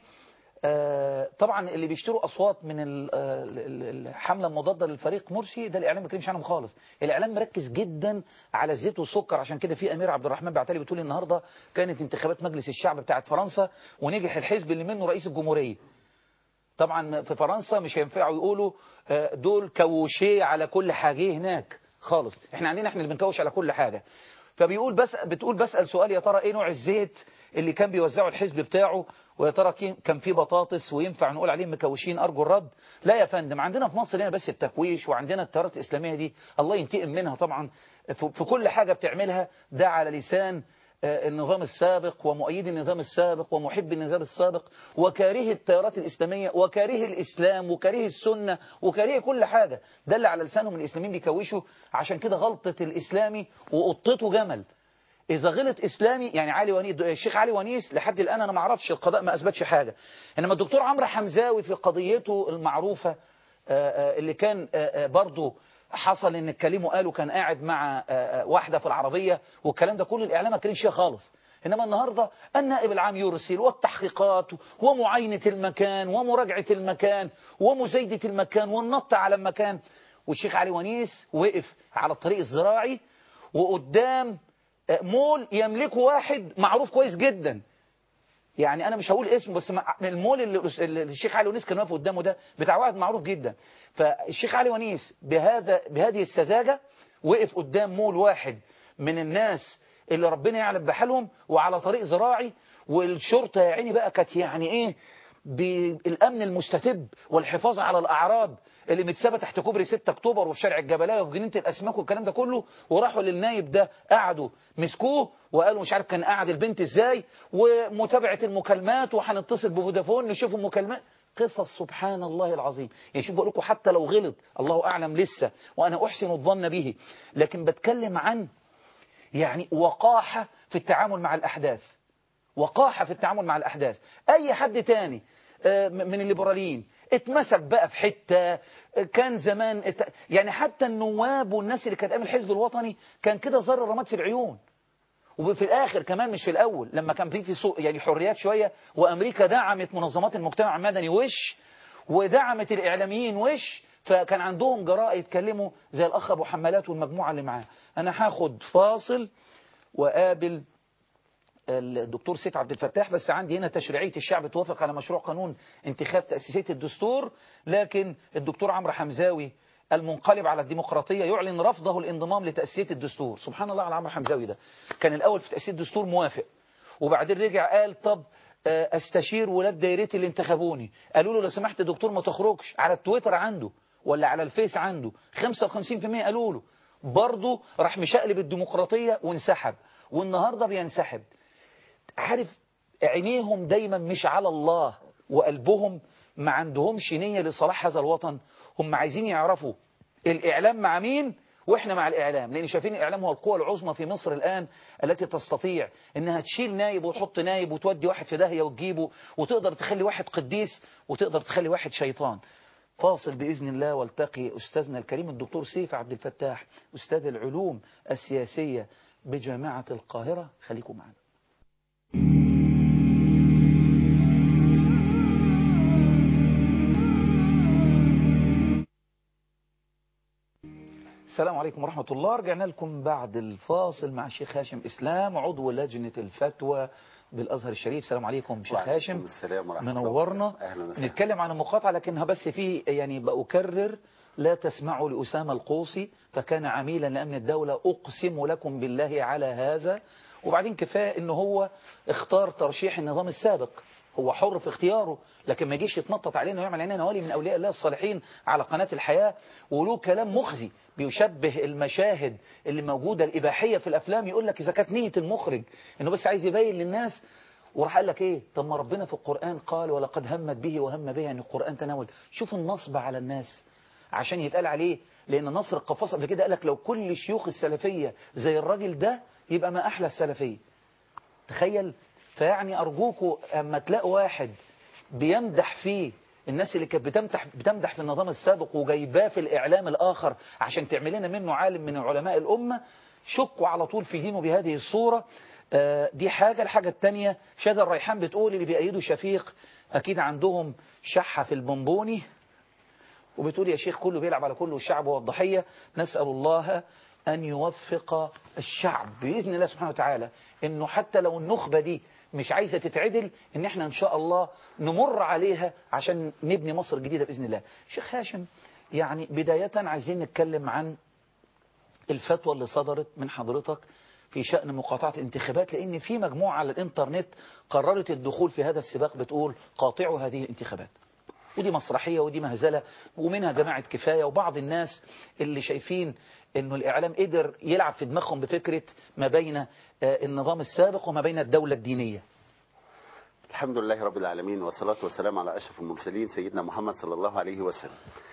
آه، طبعا اللي بيشتروا أصوات من ال- آه، ال- الحملة المضادة للفريق مرسي ده الإعلام ما بيتكلمش عنهم خالص. الإعلام مركز جدا على الزيت والسكر، عشان كده في أمير عبد الرحمن بعتلي بتقول النهاردة كانت انتخابات مجلس الشعب بتاعت فرنسا ونجح الحزب اللي منه رئيس الجمهورية. طبعا في فرنسا مش هينفعوا يقولوا آه، دول كوشيه على كل حاجة هناك خالص، احنا عندنا احنا اللي بنكوش على كل حاجة. فبيقول بس بتقول بسأل سؤال، يا ترى ايه نوع الزيت اللي كان بيوزعه الحزب بتاعه، ويا ترى كي- كان فيه بطاطس وينفع نقول عليهم مكوشين؟ ارجو الرد. لا يا فندم، عندنا في مصر هنا بس التكويش، وعندنا التيارات الاسلاميه دي الله ينتقم منها طبعا في في كل حاجه بتعملها، ده على لسان آه، النظام السابق ومؤيد النظام السابق ومحب النظام السابق وكاره التيارات الإسلامية وكاره الإسلام وكاره السنة وكاره كل حاجة، ده اللي على لسانهم الإسلاميين بيكوشوا. عشان كده غلطة الإسلامي وقطته جمل. إذا غلط إسلامي يعني علي ونيس، الشيخ علي ونيس لحد الآن أنا ما اعرفش، القضاء ما أثبتش حاجة. إنما الدكتور عمرو حمزاوي في قضيته المعروفة آه، آه، اللي كان آه، آه، برضه حصل ان اتكلموا قالوا كان قاعد مع آه، آه، واحدة في العربية، والكلام ده كل الإعلام ما كانش فيها خالص. إنما النهاردة النائب العام يرسل والتحقيقات ومعاينة المكان ومراجعة المكان ومزايدة المكان والنط على المكان، والشيخ علي ونيس وقف على الطريق الزراعي وقدام آه، مول يملكه واحد معروف كويس جدا، يعني انا مش هقول اسمه، بس مع- المول اللي اللي الشيخ علي ونيس كان واقف قدامه ده بتاع واحد معروف جدا. فالشيخ علي ونيس بهذا بهذه السذاجه وقف قدام مول واحد من الناس اللي ربنا يعلم بحالهم وعلى طريق زراعي، والشرطه يا عيني بقى كانت يعني ايه بالامن المستتب والحفاظ على الاعراض اللي متسابه تحت كوبري ستة اكتوبر وفي شارع الجبلايه وفي جنينه الاسماك والكلام ده كله، وراحوا للنايب ده قعدوا مسكوه وقالوا مش عارف كان قاعد البنت ازاي ومتابعه المكالمات وهنتصل بفودافون نشوف المكالمات، قصص سبحان الله العظيم. يعني شوف بقول لكم حتى لو غلط الله اعلم لسه وانا احسن الظن به، لكن بتكلم عن يعني وقاحه في التعامل مع الاحداث، وقاحة في التعامل مع الأحداث. أي حد تاني آه، من الليبراليين اتمسك بقى في حتة، آه، كان زمان ات... يعني حتى النواب والناس اللي كانت قام الحزب الوطني كان كده زر رماد في العيون. وفي الآخر كمان مش في الأول لما كان في في سوق يعني حريات شوية، وأمريكا دعمت منظمات المجتمع المدني وش ودعمت الإعلاميين وش، فكان عندهم جراء يتكلموا زي الأخ أبو حمالات والمجموعة اللي معاه. أنا هاخد فاصل وقابل الدكتور سيف عبد الفتاح، بس عندي هنا تشريعية الشعب توافق على مشروع قانون انتخاب تأسيسية الدستور، لكن الدكتور عمرو حمزاوي المنقلب على الديمقراطية يعلن رفضه الانضمام لتأسيسية الدستور. سبحان الله على عمرو حمزاوي ده، كان الأول في تأسيسية الدستور موافق، وبعدين رجع قال طب استشير ولاد دايرتي اللي انتخبوني، قالوا له لو سمحت يا دكتور ما تخرجش. على التويتر عنده ولا على الفيس عنده خمسة وخمسين بالمئة قالوا له، برضه راح مشقلب الديمقراطية وانسحب، والنهاردة بينسحب. عارف عينيهم دايما مش على الله، وقلبهم ما عندهمش نية لصلاح هذا الوطن. هم عايزين يعرفوا الإعلام مع مين وإحنا مع الإعلام، لأن شايفين الإعلام هو القوة العظمى في مصر الآن التي تستطيع إنها تشيل نايب وتحط نايب وتودي واحد في داهية وتجيبه، وتقدر تخلي واحد قديس وتقدر تخلي واحد شيطان. فاصل بإذن الله، والتقي أستاذنا الكريم الدكتور سيف عبد الفتاح، أستاذ العلوم السياسية بجامعة القاهرة. خليكم معنا. السلام عليكم ورحمة الله. رجعنا لكم بعد الفاصل مع الشيخ هاشم إسلام، عضو لجنة الفتوى بالأزهر الشريف. السلام عليكم شيخ هاشم. السلام ورحمة الله. منورنا. نتكلم عن المقاطعة، لكنها بس في يعني بأكرر: لا تسمعوا لأسامة القوصي فكان عميلا لأمن الدولة، أقسم لكم بالله على هذا. وبعدين كفاية إنه هو اختار ترشيح النظام السابق، هو حر في اختياره، لكن ما يجيش يتنطط علينا ويعمل علينا ولي من أولياء الله الصالحين على قناة الحياة، وله كلام مخزي بيشبه المشاهد اللي موجودة الإباحية في الأفلام. يقول لك إذا كانت نية المخرج إنه بس عايز يبين للناس، وراح قال لك إيه؟ طب ما ربنا في القرآن قال ولقد همت به وهم به، يعني القرآن تناول. شوف النصب على الناس عشان يتقال عليه، لأن نصر القفاص قبل كده قال لك لو كل شيوخ السلفية زي الراجل ده يبقى ما أحلى السلفية. تخيل. فيعني أرجوكوا أما تلاقوا واحد بيمدح فيه الناس اللي كانت بتمدح, بتمدح في النظام السابق وجايباه في الإعلام الآخر عشان تعمل لنا منه عالم من علماء الأمة، شكوا على طول في دينه بهذه الصورة. آه دي حاجة. الحاجة التانية، شادة الريحان بتقول اللي بيأيدوا شفيق أكيد عندهم شحة في البونبوني، وبتقول يا شيخ كله بيلعب على كله والشعب هو الضحية. نسأل الله أن يوفق الشعب بإذن الله سبحانه وتعالى، إنه حتى لو النخبة دي مش عايزة تتعدل، إن إحنا إن شاء الله نمر عليها عشان نبني مصر جديدة بإذن الله. شيخ هاشم، يعني بداية عايزين نتكلم عن الفتوى اللي صدرت من حضرتك في شأن مقاطعة الانتخابات، لأن في مجموعة على الإنترنت قررت الدخول في هذا السباق بتقول قاطعوا هذه الانتخابات، ودي مسرحية ودي مهزلة، ومنها جماعة كفاية وبعض الناس اللي شايفين انه الاعلام قدر يلعب في دماغهم بفكرة ما بين النظام السابق وما بين الدولة الدينية. الحمد لله رب العالمين، والصلاة والسلام على أشرف المرسلين سيدنا محمد صلى الله عليه وسلم.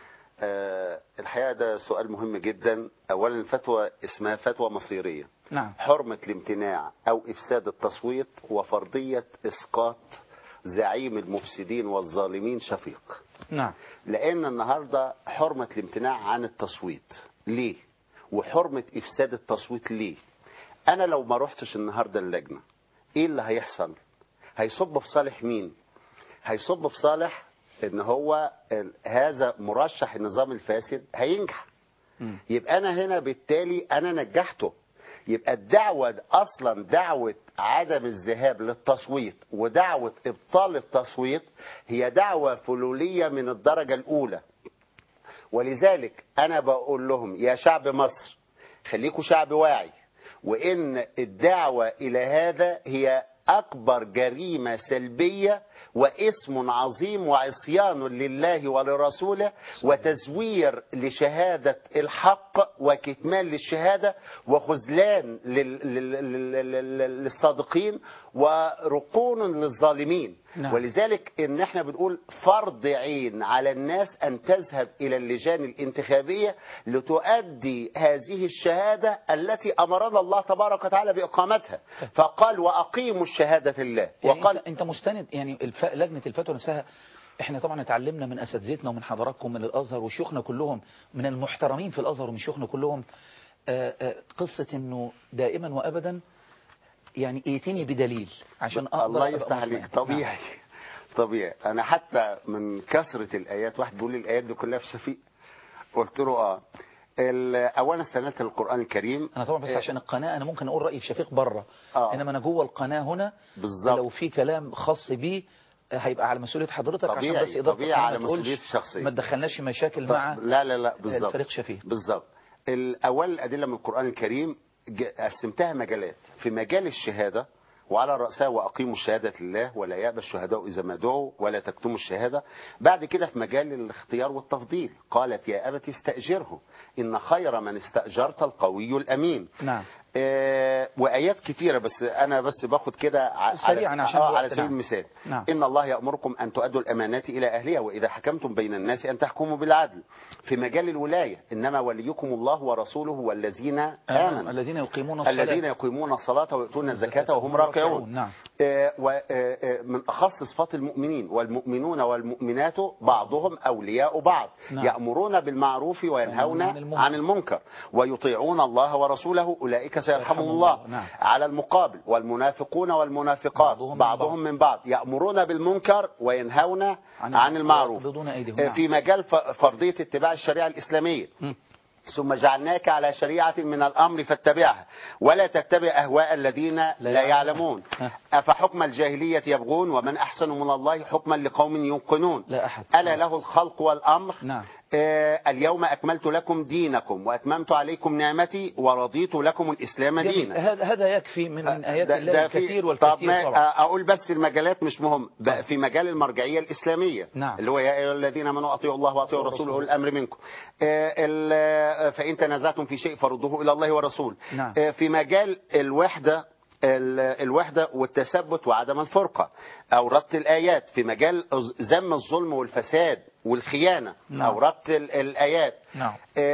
أه الحقيقة ده سؤال مهم جدا. أولا الفتوى اسمها فتوى مصيرية. نعم. حرمة الامتناع أو إفساد التصويت وفرضية إسقاط زعيم المفسدين والظالمين شفيق. نعم. لأن النهاردة حرمة الامتناع عن التصويت ليه؟ وحرمة إفساد التصويت ليه؟ أنا لو ما رحتش النهاردة اللجنة إيه اللي هيحصل؟ هيصب في صالح مين؟ هيصب في صالح إن هو هذا مرشح النظام الفاسد هينجح. م. يبقى أنا هنا بالتالي أنا نجحته. يبقى الدعوة أصلا دعوة عدم الذهاب للتصويت ودعوة إبطال التصويت هي دعوة فلولية من الدرجة الأولى. ولذلك أنا بقول لهم يا شعب مصر خليكوا شعب واعي، وإن الدعوة إلى هذا هي أكبر جريمة سلبية واسم عظيم وعصيان لله ولرسوله وتزوير لشهادة الحق وكتمان للشهادة وخذلان للصادقين ورقون للظالمين. نعم. ولذلك إن احنا بنقول فرض عين على الناس أن تذهب إلى اللجان الانتخابية لتؤدي هذه الشهادة التي أمرنا الله تبارك وتعالى بإقامتها، فقال وأقيموا الشهادة لله. يعني وقال أنت مستند يعني الف... لجنة الفتوى نفسها. احنا طبعا اتعلمنا من اساتذتنا ومن حضراتكم من الازهر وشيوخنا كلهم من المحترمين في الازهر ومن شيوخنا كلهم آآ آآ قصة انه دائما وابدا يعني ايتيني بدليل عشان اقدر. الله يفتح عليك. طبيعي. نعم. طبيعي. انا حتى من كثرة الايات واحد بيقول لي الايات دي كلها في شفيق، قلت له اه اولا سنة القرآن الكريم. انا طبعا بس عشان القناة انا ممكن اقول رأيي في شفيق بره، آه. انما انا جوه القناة هنا بالظبط لو في كلام خاص بيه هيبقى على مسؤولية حضرتك. طبيعي. عشان بس إدارة طبيعي على مسؤولية الشخصية، ما تدخلناش مشاكل مع لا لا لا بالظبط الفريق شفيق. بالظبط. الأول الأدلة من القرآن الكريم قسمتها مجالات. في مجال الشهادة وعلى الرؤساء وأقيموا الشهادة لله ولا يأبى الشهداء إذا ما دعوا ولا تكتموا الشهادة. بعد كده في مجال الاختيار والتفضيل قالت يا أبت استأجره إن خير من استأجرت القوي الأمين. نعم. آه وآيات كتيرة بس أنا بس باخد كده سريعا على, عشان آه على سبيل نعم. المثال. نعم. إن الله يأمركم أن تؤدوا الأمانات إلى أهلها وإذا حكمتم بين الناس أن تحكموا بالعدل. في مجال الولاية إنما وليكم الله ورسوله والذين آمنوا الذين يقيمون الصلاة الذين يقيمون الصلاة ويؤتون الزكاة وهم راكعون. نعم. آه ومن أخص صفات المؤمنين والمؤمنون والمؤمنات بعضهم أولياء بعض. نعم. يأمرون بالمعروف وينهون عن المنكر. عن المنكر ويطيعون الله ورسوله أولئك سيرحمهم الله. نعم. على المقابل والمنافقون والمنافقات بعضهم, بعضهم من بعض يأمرون بالمنكر وينهون عن, عن المعروف. نعم. في مجال فرضية اتباع الشريعة الإسلامية م. ثم جعلناك على شريعة من الأمر فاتبعها ولا تتبع أهواء الذين لا, لا يعلمون. أفحكم الجاهلية يبغون ومن أحسن من الله حكما لقوم يوقنون. لا أحد. ألا له الخلق والأمر. نعم. آه اليوم أكملت لكم دينكم وأتممت عليكم نعمتي ورضيت لكم الإسلام دينا. هذا هذا يكفي من, من آيات ده الله ده الكثير طب والكثير طبعا. أقول بس المجالات مش مهم في مجال المرجعية الإسلامية. نعم. اللي هو يا أيها الذين آمنوا أطيعوا الله وأطيعوا الرسول أولي الأمر منكم. آه فإن تنازعتم في شيء فردوه إلى الله والرسول. نعم. آه في مجال الوحدة الوحدة والتثبت وعدم الفرقة أوردت الآيات. في مجال ذم الظلم والفساد والخيانة. نعم. أوردت الآيات. نعم.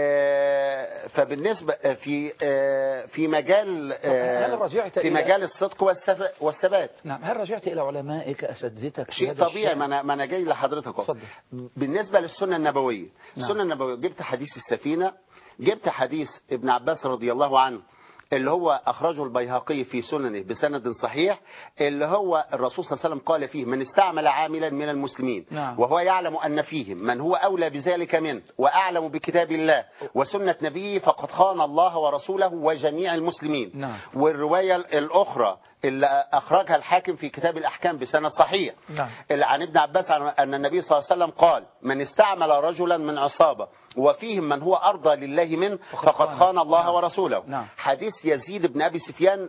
آه فبالنسبة في آه في مجال آه في مجال الصدق والثبات. نعم. هل رجعت إلى علمائك أساتذتك؟ شيء طبيعي. ما أنا ما أنا جاي لحضرتك. بالنسبة للسنة النبوية. نعم. السنة النبوية جبت حديث السفينة جبت حديث ابن عباس رضي الله عنه اللي هو أخرجه البيهقي في سننه بسند صحيح اللي هو الرسول صلى الله عليه وسلم قال فيه من استعمل عاملا من المسلمين. نعم. وهو يعلم أن فيهم من هو أولى بذلك منه وأعلم بكتاب الله وسنة نبيه فقد خان الله ورسوله وجميع المسلمين. نعم. والرواية الأخرى اللي أخرجها الحاكم في كتاب الأحكام بسند صحيح. نعم. اللي عن ابن عباس أن النبي صلى الله عليه وسلم قال من استعمل رجلا من عصابة وفيهم من هو أرضى لله منه فقد خان الله. نعم. ورسوله. نعم. حديث يزيد بن أبي سفيان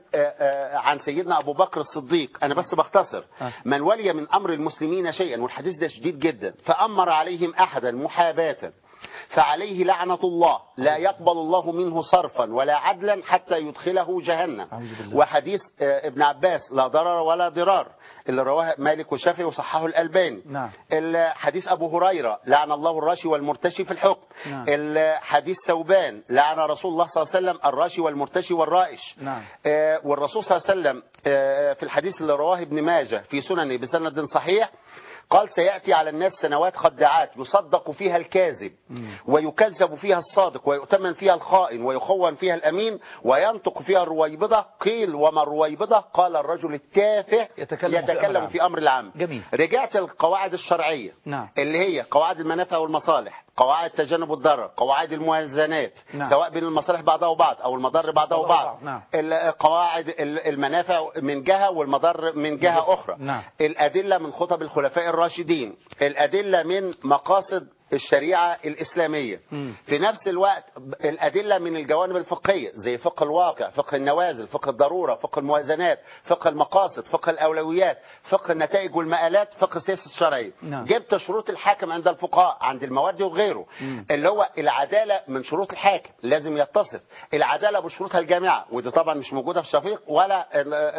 عن سيدنا أبو بكر الصديق. أنا بس بختصر. من ولي من أمر المسلمين شيئا والحديث ده شديد جدا فأمر عليهم أحدا محاباة فعليه لعنة الله لا يقبل الله منه صرفا ولا عدلا حتى يدخله جهنم. وحديث ابن عباس لا ضرر ولا ضرار اللي رواه مالك والشافعي وصححه الألباني. نعم. الحديث أبو هريرة لعن الله الراشي والمرتشي في الحكم. نعم. الحديث ثوبان لعن رسول الله صلى الله عليه وسلم الراشي والمرتشي والرائش. نعم. آه والرسول صلى الله عليه وسلم آه في الحديث اللي رواه ابن ماجه في سننه بسند صحيح قال سيأتي على الناس سنوات خداعات يصدق فيها الكاذب ويكذب فيها الصادق ويؤتمن فيها الخائن ويخون فيها الأمين وينطق فيها الرويبضة. قيل وما الرويبضة؟ قال الرجل التافه يتكلم, يتكلم في أمر العام. جميل. رجعت القواعد الشرعية. نعم. اللي هي قواعد المنافع والمصالح قواعد تجنب الضرر قواعد الموازنات. نعم. سواء بين المصالح بعضها وبعض أو المضار بعضها وبعض. نعم. قواعد المنافع من جهة والمضار من جهة أخرى. نعم. الأدلة من خطب الخلفاء الراشدين الأدلة من مقاصد الشريعة الإسلامية. م. في نفس الوقت الأدلة من الجوانب الفقهية زي فقه الواقع فقه النوازل فقه الضرورة فقه الموازنات فقه المقاصد فقه الأولويات فقه النتائج والمآلات فقه السياسة الشرعية. نعم. جبت شروط الحاكم عند الفقهاء عند المواد وغيره. م. اللي هو العدالة من شروط الحاكم لازم يتصف العدالة بشروطها الجامعة ودي طبعا مش موجودة في شفيق ولا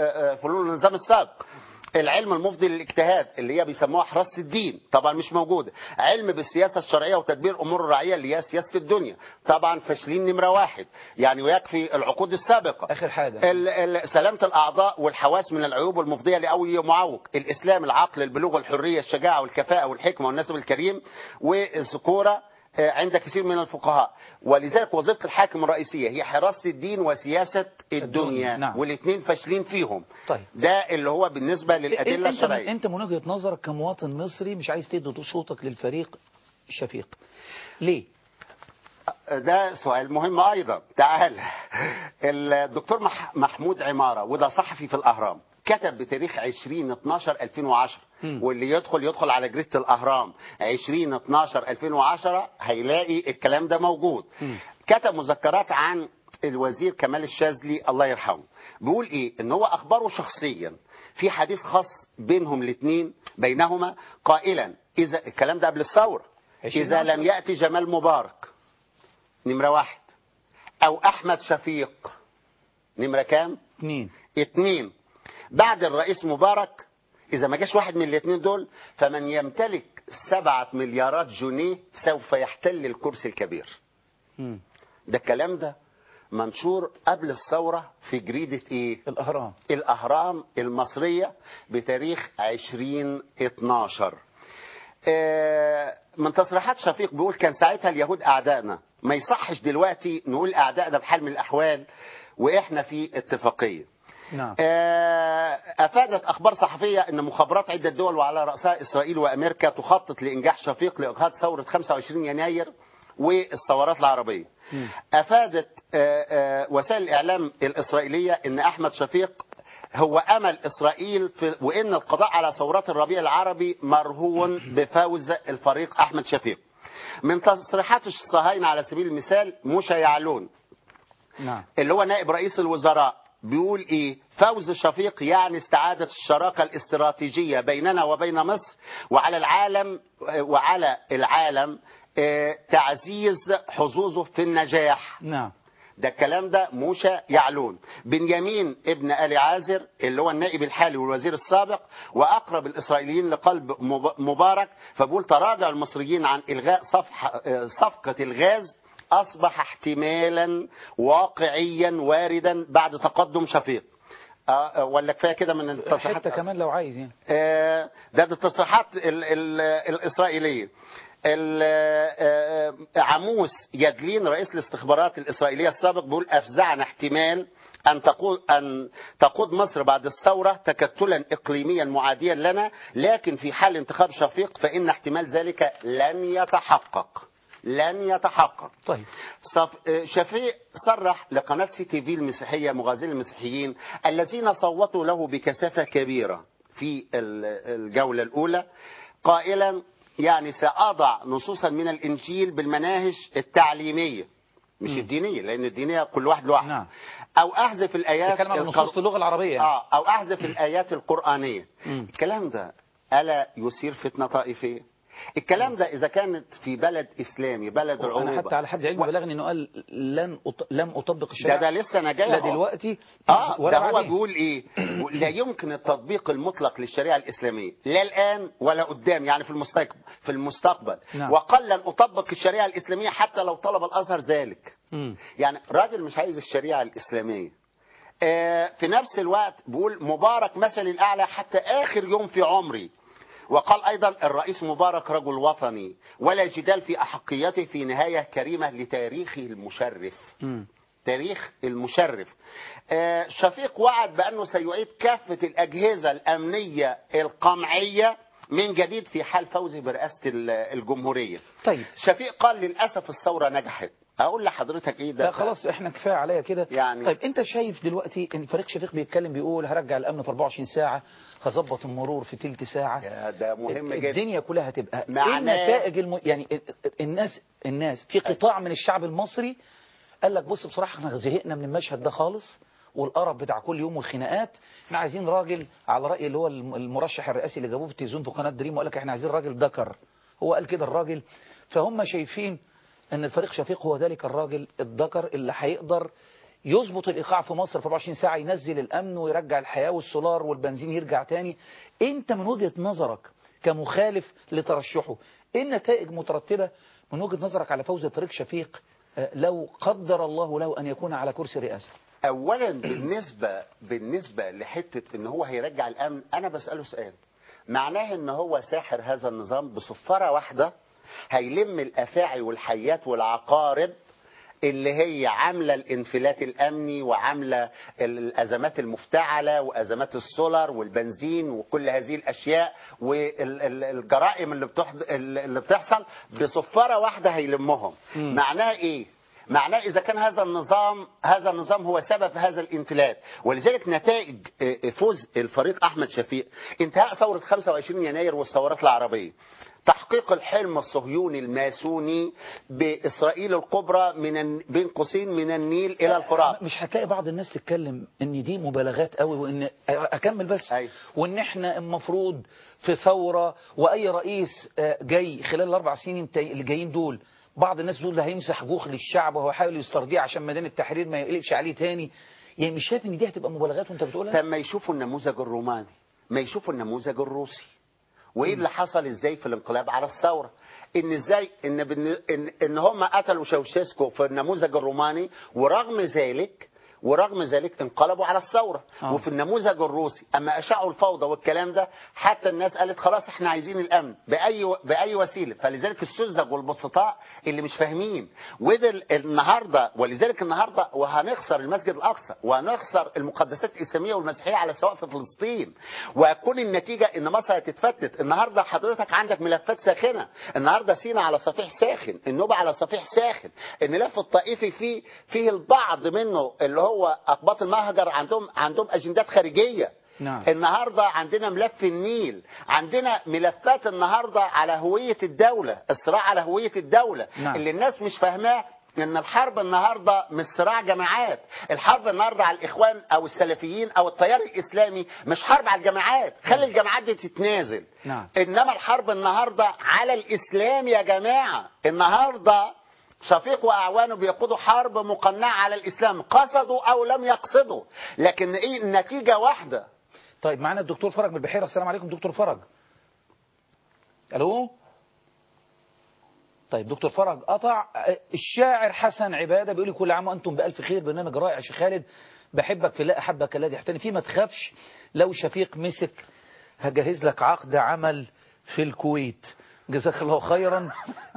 فلول النظام السابق. العلم المفضي للاجتهاد اللي هي بيسموها حراسة الدين طبعا مش موجودة. علم بالسياسة الشرعية وتدبير أمور الرعية اللي هي سياسة الدنيا طبعا فاشلين نمرة واحد يعني ويكفي العقود السابقة. آخر حاجة سلامة الأعضاء والحواس من العيوب المفضية لأي معوق. الإسلام العقل البلوغ والحرية الشجاعة والكفاءة والحكمة والنسب الكريم والذكورة عند كثير من الفقهاء. ولذلك وظيفة الحاكم الرئيسية هي حراسة الدين وسياسة الدنيا. نعم. والاثنين فاشلين فيهم. طيب. ده اللي هو بالنسبة للأدلة انت الشرعية. انت من وجهة نظرك كمواطن مصري مش عايز تدي صوتك للفريق الشفيق ليه؟ ده سؤال مهم أيضا. تعال الدكتور محمود عمارة وده صحفي في الأهرام كتب بتاريخ عشرين اتناشر ألفين وعشرة. م. واللي يدخل يدخل على جريدة الأهرام عشرين اتناشر ألفين وعشرة هيلاقي الكلام ده موجود. م. كتب مذكرات عن الوزير كمال الشاذلي الله يرحمه بيقول ايه؟ ان هو اخبره شخصيا في حديث خاص بينهم الاثنين بينهما قائلا اذا الكلام ده قبل الثوره اذا لم ياتي جمال مبارك نمره واحد او احمد شفيق نمره كام؟ اثنين اتنين بعد الرئيس مبارك، إذا ما جاش واحد من الاثنين دول فمن يمتلك سبعة مليارات جنيه سوف يحتل الكرسي الكبير. مم. ده الكلام ده منشور قبل الثورة في جريدة إيه؟ الأهرام الأهرام المصرية بتاريخ عشرين اتناشر. آه من تصريحات شفيق بيقول كان ساعتها اليهود أعدائنا، ما يصحش دلوقتي نقول أعدائنا بحال من الأحوال وإحنا في اتفاقية. نعم. أفادت أخبار صحفية أن مخابرات عدة دول وعلى رأسها إسرائيل وأمريكا تخطط لإنجاح شفيق لإجهاض ثورة خمسة وعشرين يناير والثورات العربية. م. أفادت وسائل الإعلام الإسرائيلية أن أحمد شفيق هو أمل إسرائيل في وأن القضاء على ثورات الربيع العربي مرهون بفوز الفريق أحمد شفيق. من تصريحات الصهاينة على سبيل المثال موشى يعلون نعم. اللي هو نائب رئيس الوزراء بيقول ايه؟ فوز شفيق يعني استعادة الشراكة الاستراتيجية بيننا وبين مصر وعلى العالم وعلى العالم تعزيز حظوظه في النجاح. نعم. ده الكلام ده موشى يعلون. بنيامين ابن آل عازر اللي هو النائب الحالي والوزير السابق واقرب الاسرائيليين لقلب مبارك فبقول تراجع المصريين عن الغاء صفحة صفقة الغاز أصبح احتمالا واقعيا واردا بعد تقدم شفيق. أه ولا كفايه كده من التصريحات حتى كمان لو عايز يعني. أه ده التصريحات ال ال الإسرائيلية. عموس يدلين رئيس الاستخبارات الإسرائيلية السابق بيقول أفزعنا احتمال أن تقود أن تقود مصر بعد الثورة تكتلا إقليميا معاديا لنا، لكن في حال انتخاب شفيق فإن احتمال ذلك لن يتحقق. لن يتحقق. طيب. شفيق صرح لقناة سي تي في المسيحية مغازل المسيحيين الذين صوتوا له بكثافة كبيرة في الجولة الأولى قائلا يعني سأضع نصوصا من الإنجيل بالمناهج التعليمية مش م. الدينية، لأن الدينية كل واحد لوحده. نعم. أو أحذف الآيات الكلام عن النصوص في اللغة العربية يعني. آه أو أحذف الآيات القرآنية. م. الكلام ده ألا يثير فتنة طائفية؟ الكلام ده إذا كانت في بلد إسلامي بلد العروبة. أنا حتى على حد علمي و... بلغني إنه قال لن أط... لم أطبق الشريعة. ده ده لسه أنا جاي لا دلوقتي آه ولا ده هو بيقول إيه؟ لا يمكن التطبيق المطلق للشريعة الإسلامية لا الآن ولا قدام يعني في المستقبل في المستقبل. نعم. وقال لن أطبق الشريعة الإسلامية حتى لو طلب الأزهر ذلك. م. يعني راجل مش عايز الشريعة الإسلامية. آه في نفس الوقت بيقول مبارك مثلي الأعلى حتى آخر يوم في عمري. وقال أيضا الرئيس مبارك رجل وطني ولا جدال في أحقيته في نهاية كريمة لتاريخه المشرف. م. تاريخ المشرف. آه شفيق وعد بأنه سيعيد كافة الأجهزة الأمنية القمعية من جديد في حال فوزه برئاسة الجمهورية. طيب. شفيق قال للأسف الثورة نجحت. اقول لحضرتك ايه ده؟ لا خلاص احنا كفايه عليا كده يعني. طيب انت شايف دلوقتي ان فريق شفيق بيتكلم بيقول هرجع الامن في أربعة وعشرين ساعه، هظبط المرور في تلت ساعه. يا ده مهم جدا. الدنيا كلها هتبقى ايه النتائج الم... يعني الناس الناس في قطاع من الشعب المصري قال لك بص بصراحه احنا زهقنا من المشهد ده خالص والقرف بتاع كل يوم والخناقات، احنا عايزين راجل على راي اللي هو المرشح الرئاسي اللي جابوه في التلفزيون في قناه دريم وقال لك احنا عايزين راجل ذكر. هو قال كده الراجل، فهم شايفين ان الفريق شفيق هو ذلك الراجل الذكر اللي هيقدر يظبط الايقاع في مصر في أربعة وعشرين ساعه، ينزل الامن ويرجع الحياه والسولار والبنزين يرجع تاني. انت من وجهه نظرك كمخالف لترشحه ايه النتائج مترتبه من وجهه نظرك على فوز الفريق شفيق لو قدر الله له ان يكون على كرسي رئاسه؟ اولا بالنسبه بالنسبه لحته ان هو هيرجع الامن، انا بساله سؤال معناه ان هو ساحر هذا النظام بصفاره واحده هيلم الافاعي والحيات والعقارب اللي هي عامله الانفلات الامني وعامله الازمات المفتعله وازمات السولار والبنزين وكل هذه الاشياء والجرائم اللي اللي بتحصل بصفاره واحده هيلمهم. م. معناه ايه؟ معناه إذا كان هذا النظام هذا النظام هو سبب هذا الانفلات. ولذلك نتائج فوز الفريق أحمد شفيق، انتهاء ثورة خمسة وعشرين يناير والثورات العربية، تحقيق الحلم الصهيوني الماسوني بإسرائيل الكبرى من بين قوسين من النيل إلى الفرات. مش هتلاقي بعض الناس تتكلم ان دي مبالغات قوي، وان اكمل بس أي. وان احنا المفروض في ثورة، واي رئيس جاي خلال الاربع سنين اللي جايين دول، بعض الناس دول هيمسح جوخ للشعب وهو حاول يسترضيه عشان ميدان التحرير ما يقلقش عليه تاني. يعني مش شايف ان دي هتبقى مبالغات وانت بتقولها؟ لما يشوفوا النموذج الروماني، ما يشوفوا النموذج الروسي، وايه اللي حصل ازاي في الانقلاب على الثوره، ان ازاي ان بن... ان, إن هم قتلوا شاوشيسكو في النموذج الروماني، ورغم ذلك ورغم ذلك انقلبوا على الثوره. آه. وفي النموذج الروسي اما اشاعوا الفوضى والكلام ده، حتى الناس قالت خلاص احنا عايزين الامن باي و... باي وسيله. فلذلك السذج والبسطاء اللي مش فاهمين، وده النهارده ولذلك النهارده وهنخسر المسجد الاقصى، وهنخسر المقدسات الاسلاميه والمسيحيه على سواء في فلسطين، وهتكون النتيجه ان مصر هتتفتت. النهارده حضرتك عندك ملفات ساخنه، النهارده سينا على صفيح ساخن، النوبه على صفيح ساخن، الملف الطائفي فيه فيه البعض منه اللي هو أقباط المهجر عندهم عندهم أجندات خارجية. نعم. النهاردة عندنا ملف النيل، عندنا ملفات النهاردة على هوية الدولة، الصراع على هوية الدولة. نعم. اللي الناس مش فاهماه ان الحرب النهاردة مش صراع جماعات، الحرب النهاردة على الإخوان أو السلفيين أو التيار الإسلامي مش حرب على الجماعات، خلي الجماعات دي تتنازل. نعم. إنما الحرب النهاردة على الإسلام يا جماعة. النهاردة شفيق وأعوانه بيقودوا حرب مقنعة على الإسلام، قصدوا أو لم يقصدوا، لكن إيه النتيجة واحدة. طيب معنا الدكتور فرج من البحيرة. السلام عليكم دكتور فرج. ألو. طيب دكتور فرج قطع. الشاعر حسن عبادة بيقول لي كل عام وأنتم بألف خير، برنامج رائع يا شيخ خالد، بحبك في الله أحبك الذي يحتني فيه، ما تخافش لو شفيق مسك هجهز لك عقد عمل في الكويت، جزاك الله خيرا.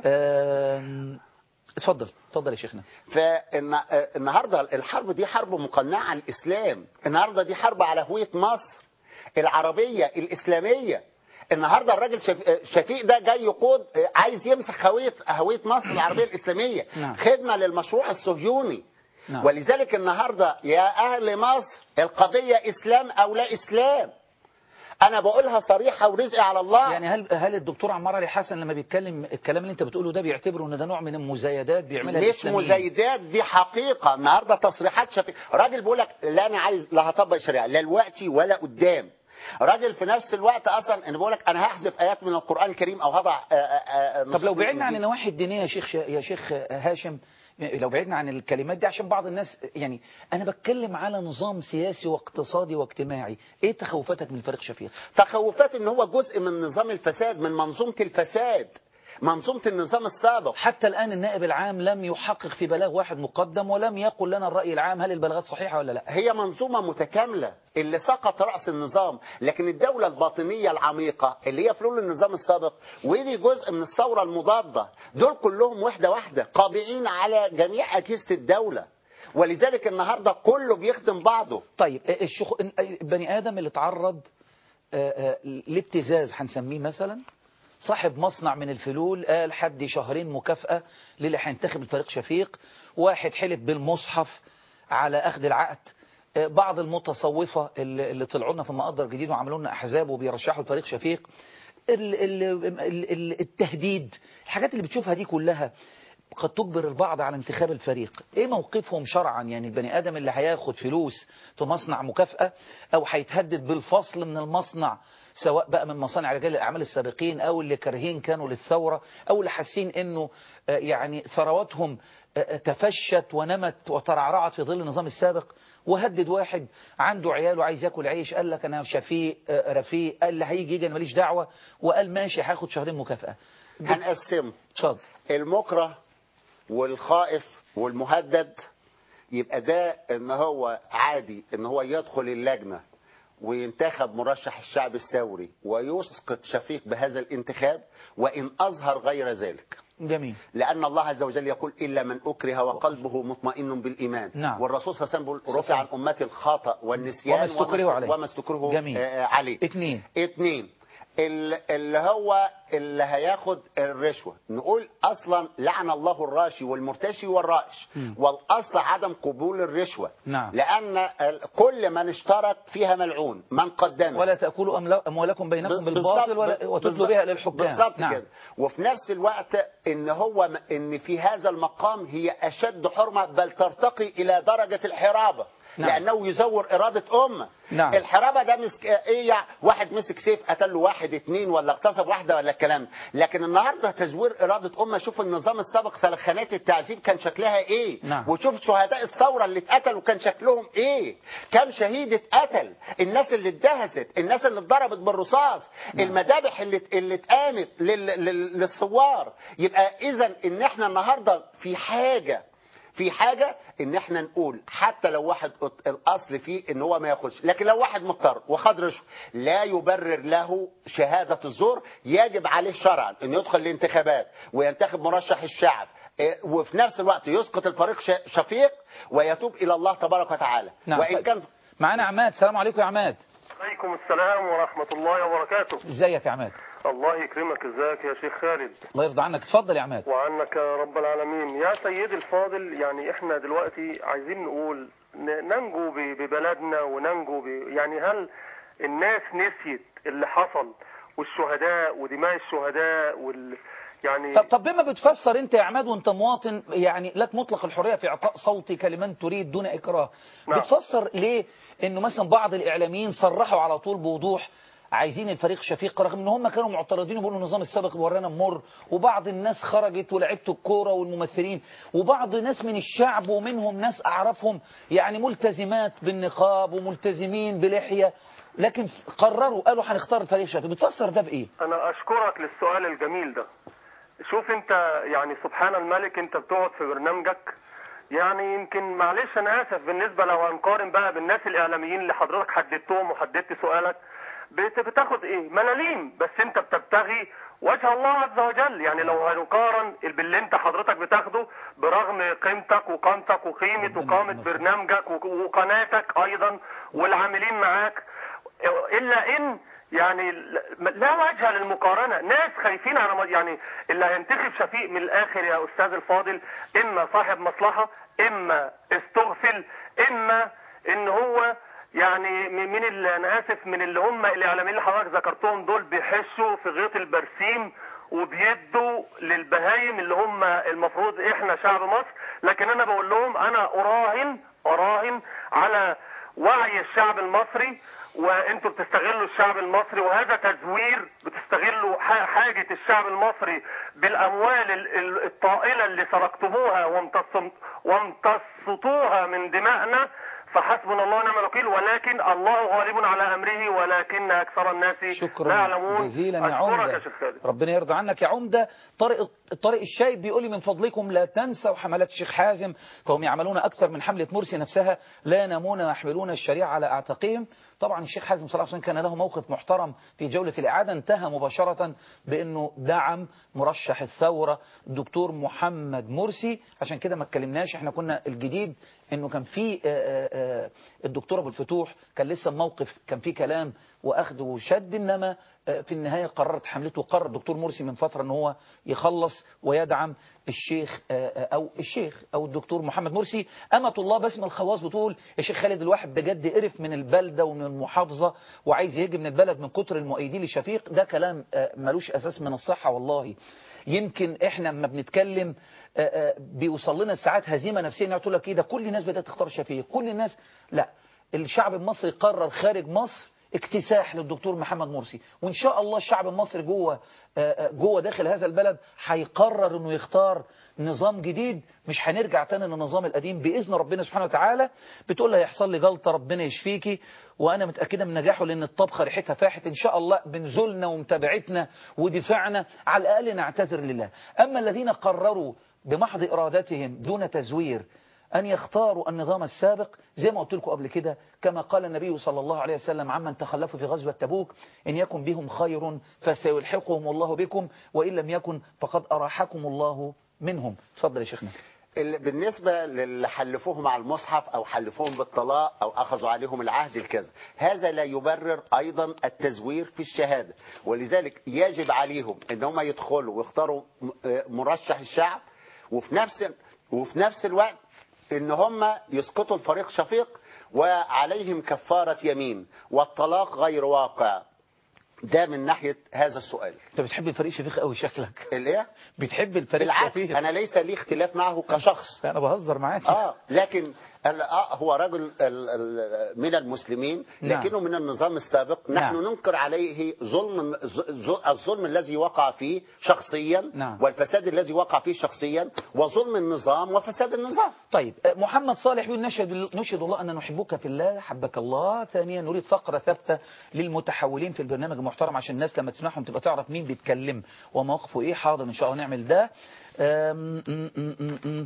اتفضل اتفضل يا شيخنا. فالنهارده الحرب دي حرب مقنعه على الاسلام، النهارده دي حرب على هويه مصر العربيه الاسلاميه. النهارده الراجل شفيق ده جاي يقود، عايز يمسح هويه هويه مصر العربيه الاسلاميه. نعم. خدمه للمشروع الصهيوني. نعم. ولذلك النهارده يا اهل مصر القضيه اسلام او لا اسلام، انا بقولها صريحه ورزقي على الله. يعني هل هل الدكتور عمار علي حسن لما بيتكلم الكلام اللي انت بتقوله ده بيعتبره ان ده نوع من المزايدات بيعملها مش الإسلاميين؟ مزايدات، دي حقيقه. النهارده تصريحات شفيق، راجل بيقول لك لا انا عايز لا هطبق الشريعه لا دلوقتي ولا قدام. راجل في نفس الوقت اصلا انا بقول لك انا هحذف ايات من القران الكريم او هضع. طب لو بعدنا عن النواحي الدينيه يا شيخ يا شيخ هاشم، لو بعدنا عن الكلمات دي عشان بعض الناس، يعني أنا بتكلم على نظام سياسي واقتصادي واجتماعي، إيه تخوفاتك من الفريق شفيق؟ تخوفات إن هو جزء من نظام الفساد، من منظومة الفساد، منظومة النظام السابق. حتى الآن النائب العام لم يحقق في بلاغ واحد مقدم ولم يقل لنا الرأي العام هل البلاغات صحيحة ولا لا. هي منظومة متكاملة اللي سقط رأس النظام، لكن الدولة الباطنية العميقة اللي هي فلول النظام السابق، ودي جزء من الثورة المضادة، دول كلهم وحدة واحدة قابعين على جميع أجهزة الدولة، ولذلك النهاردة كله بيخدم بعضه. طيب الشخ... بني آدم اللي تعرض لابتزاز هنسميه مثلا، صاحب مصنع من الفلول قال حد شهرين مكافأة للي هينتخب الفريق شفيق، واحد حلف بالمصحف على أخذ العقد، بعض المتصوفة اللي طلعوا لنا في المقدر الجديد وعملوا لنا أحزاب وبيرشحوا الفريق شفيق، التهديد، الحاجات اللي بتشوفها دي كلها قد تجبر البعض على انتخاب الفريق. ايه موقفهم شرعا؟ يعني البني ادم اللي هياخد فلوس في مصنع مكافأة او هيتهدد بالفصل من المصنع، سواء بقى من مصانع رجال الاعمال السابقين او اللي كارهين كانوا للثورة او اللي حاسين انه يعني ثرواتهم تفشت ونمت وترعرعت في ظل النظام السابق، وهدد واحد عنده عيال وعايز ياكل عيش، قال لك انا شفيق رفيق، قال اللي هيجي يجي انا ماليش دعوه، وقال ماشي هاخد شهرين مكافأة. هنقسمه. اتفضل. المكره والخائف والمهدد، يبقى ده ان هو عادي ان هو يدخل اللجنة وينتخب مرشح الشعب الثوري ويسقط شفيق بهذا الانتخاب، وان اظهر غير ذلك. جميل. لأن الله عز وجل يقول إلا من أكره وقلبه مطمئن بالإيمان. نعم. والرسول صلى الله عليه وسلم بيقول رفع عن أمتي الخطأ والنسيان وما استكرهوا عليه. وما استكرهوا جميل. عليه. اثنين اثنين اللي هو اللي هياخد الرشوة نقول أصلا لعن الله الراشي والمرتشي والرائش، والأصل عدم قبول الرشوة. نعم. لأن كل من اشترك فيها ملعون، من قدم ولا تأكلوا أموالكم بينكم بالباطل وتدلوا بها للحكام. بالظبط نعم. كده. وفي نفس الوقت ان هو ان في هذا المقام هي اشد حرمة، بل ترتقي الى درجة الحرابة. نعم. لأنه يزور إرادة أمة. نعم. الحرابة ده مسك... إيه يعني واحد مسك سيف قتل له واحد اتنين ولا اغتصب واحدة ولا الكلام. لكن النهاردة تزوير إرادة أمة. شوف النظام السابق سلخانات التعذيب كان شكلها إيه. نعم. وشوف شهداء الثورة اللي اتقتلوا كان شكلهم إيه. كم شهيد اتقتل، الناس اللي اتدهست، الناس اللي اتضربت بالرصاص. نعم. المذابح اللي اللي اتقامت لل... لل... للثوار. يبقى إذا إن إحنا النهاردة في حاجة في حاجة ان احنا نقول حتى لو واحد الاصل فيه ان هو ما ياخدش، لكن لو واحد مضطر وخد رشوه لا يبرر له شهادة الزور. يجب عليه شرعا انه يدخل الانتخابات وينتخب مرشح الشعب، وفي نفس الوقت يسقط الفريق شفيق ويتوب الى الله تبارك وتعالى. نعم. وان كان معانا عماد. السلام عليكم يا عماد. عليكم السلام ورحمة الله وبركاته. ازيك يا عماد؟ الله يكرمك. ازيك يا شيخ خالد؟ الله يرضى عنك. اتفضل يا عماد. وعنك يا رب العالمين. يا سيدي الفاضل، يعني احنا دلوقتي عايزين نقول ننجو ببلدنا وننجو ب... يعني هل الناس نسيت اللي حصل والشهداء ودماء الشهداء وال يعني طب طب بما بتفسر انت يا عماد وانت مواطن يعني لك مطلق الحريه في اعطاء صوتك لمن تريد دون اكراه. نعم. بتفسر ليه انه مثلا بعض الاعلاميين صرحوا على طول بوضوح عايزين الفريق شفيق، رغم ان هم كانوا معترضين وبيقولوا النظام السابق ورانا مر، وبعض الناس خرجت ولعبت الكوره والممثلين، وبعض ناس من الشعب ومنهم ناس اعرفهم يعني ملتزمات بالنقاب وملتزمين بلحيه، لكن قرروا قالوا هنختار الفريق الشفيق. بتفسر ده بايه؟ انا اشكرك للسؤال الجميل ده. شوف انت يعني سبحان الملك، انت بتقعد في برنامجك يعني يمكن معلش انا اسف بالنسبه لو هنقارن بقى بالناس الاعلاميين اللي حضرتك حددتهم وحددت سؤالك، بتاخد ايه ملاليم، بس انت بتبتغي وجه الله عز وجل. يعني لو هنقارن باللي انت حضرتك بتاخده برغم قيمتك وقامتك وقيمه وقامه برنامجك وقناتك ايضا والعاملين معاك، الا ان يعني لا وجه للمقارنة. ناس خايفين على يعني اللي هينتخب شفيق من الاخر يا استاذ الفاضل اما صاحب مصلحة، اما استغفل، اما ان هو يعني من اللي انا اسف من اللي هم الاعلاميين اللي حضرتك ذكرتهم دول بيحسوا في غيط البرسيم وبيدوا للبهايم اللي هم المفروض احنا شعب مصر. لكن انا بقول لهم انا اراهن اراهن على وعي الشعب المصري، وانتوا بتستغلوا الشعب المصري، وهذا تزوير. بتستغلوا حاجة الشعب المصري بالاموال الطائلة اللي سرقتموها وامتصتوها من دمائنا. فحسبنا الله ونعم الوكيل، ولكن الله غالب على امره ولكن اكثر الناس لا يعلمون. شكرا جزيلا يا عمدة، ربنا يرضى عنك يا عمدة. طارق طارق الشايب بيقول لي من فضلكم لا تنسوا حملات الشيخ حازم، فهم يعملون اكثر من حملة مرسي نفسها، لا ينامون ويحملون الشريعة على اعتاقهم. طبعا الشيخ حازم صلى الله عليه وسلم كان له موقف محترم في جولة الإعادة، انتهى مباشرة بأنه دعم مرشح الثورة الدكتور محمد مرسي. عشان كده ما اتكلمناش، احنا كنا الجديد انه كان في الدكتور ابو الفتوح كان لسه موقف، كان في كلام واخذ وشد، انما في النهاية قررت حملته، وقرر الدكتور مرسي من فترة ان هو يخلص ويدعم الشيخ او الشيخ او الدكتور محمد مرسي. أمة الله باسم الخواص بتقول يا شيخ خالد الواحد بجد قرف من البلدة ومن المحافظة وعايز يهج من البلد من كتر المؤيدين لشفيق. ده كلام ملوش اساس من الصحة والله. يمكن احنا لما بنتكلم بيوصل لنا ساعات هزيمة نفسية، تقول لك ايه ده كل الناس بدأت تختار شفيق، كل الناس. لا، الشعب المصري قرر خارج مصر اكتساح للدكتور محمد مرسي، وان شاء الله الشعب المصري جوه جوه داخل هذا البلد هيقرر انه يختار نظام جديد، مش هنرجع تاني للنظام القديم باذن ربنا سبحانه وتعالى. بتقول لي هيحصل لي جلطه، ربنا يشفيكي، وانا متاكده من نجاحه لان الطبخه ريحتها فاحت. ان شاء الله بنزولنا ومتابعتنا ودفاعنا على الاقل نعتذر لله. اما الذين قرروا بمحض ارادتهم دون تزوير أن يختاروا النظام السابق، زي ما قلت لكم قبل كده، كما قال النبي صلى الله عليه وسلم عمن تخلفوا في غزوة تبوك: إن يكن بهم خير فسيلحقهم الله بكم، وإن لم يكن فقد أراحكم الله منهم. تفضل يا شيخنا. ال- بالنسبة للي حلفوهم على المصحف أو حلفوهم بالطلاق أو أخذوا عليهم العهد الكذا، هذا لا يبرر أيضا التزوير في الشهادة، ولذلك يجب عليهم أن هم يدخلوا ويختاروا م- مرشح الشعب، وفي نفس وفي نفس الوقت ان هم يسقطوا الفريق شفيق وعليهم كفارة يمين، والطلاق غير واقع. ده من ناحية هذا السؤال. انت بتحب الفريق شفيق قوي شكلك. الايه؟ بتحب الفريق بالعكس شفيق. انا ليس لي اختلاف معه كشخص. انا بهزر معاك. اه لكن ال- آه هو رجل ال- ال- من المسلمين، نعم. لكنه من النظام السابق. نحن نعم. ننكر عليه ظلم ز- ز- الظلم الذي وقع فيه شخصيا، نعم. والفساد الذي وقع فيه شخصيا، وظلم النظام وفساد النظام. طيب محمد صالح يقول نشهد نشهد الله أن نحبك في الله حبك الله. ثانيا نريد فقرة ثابتة للمتحولين في البرنامج المحترم عشان الناس لما تسمعهم تبقى تعرف مين بيتكلم ومواقفه ايه. حاضر ان شاء الله نعمل ده. أم- م- م- م-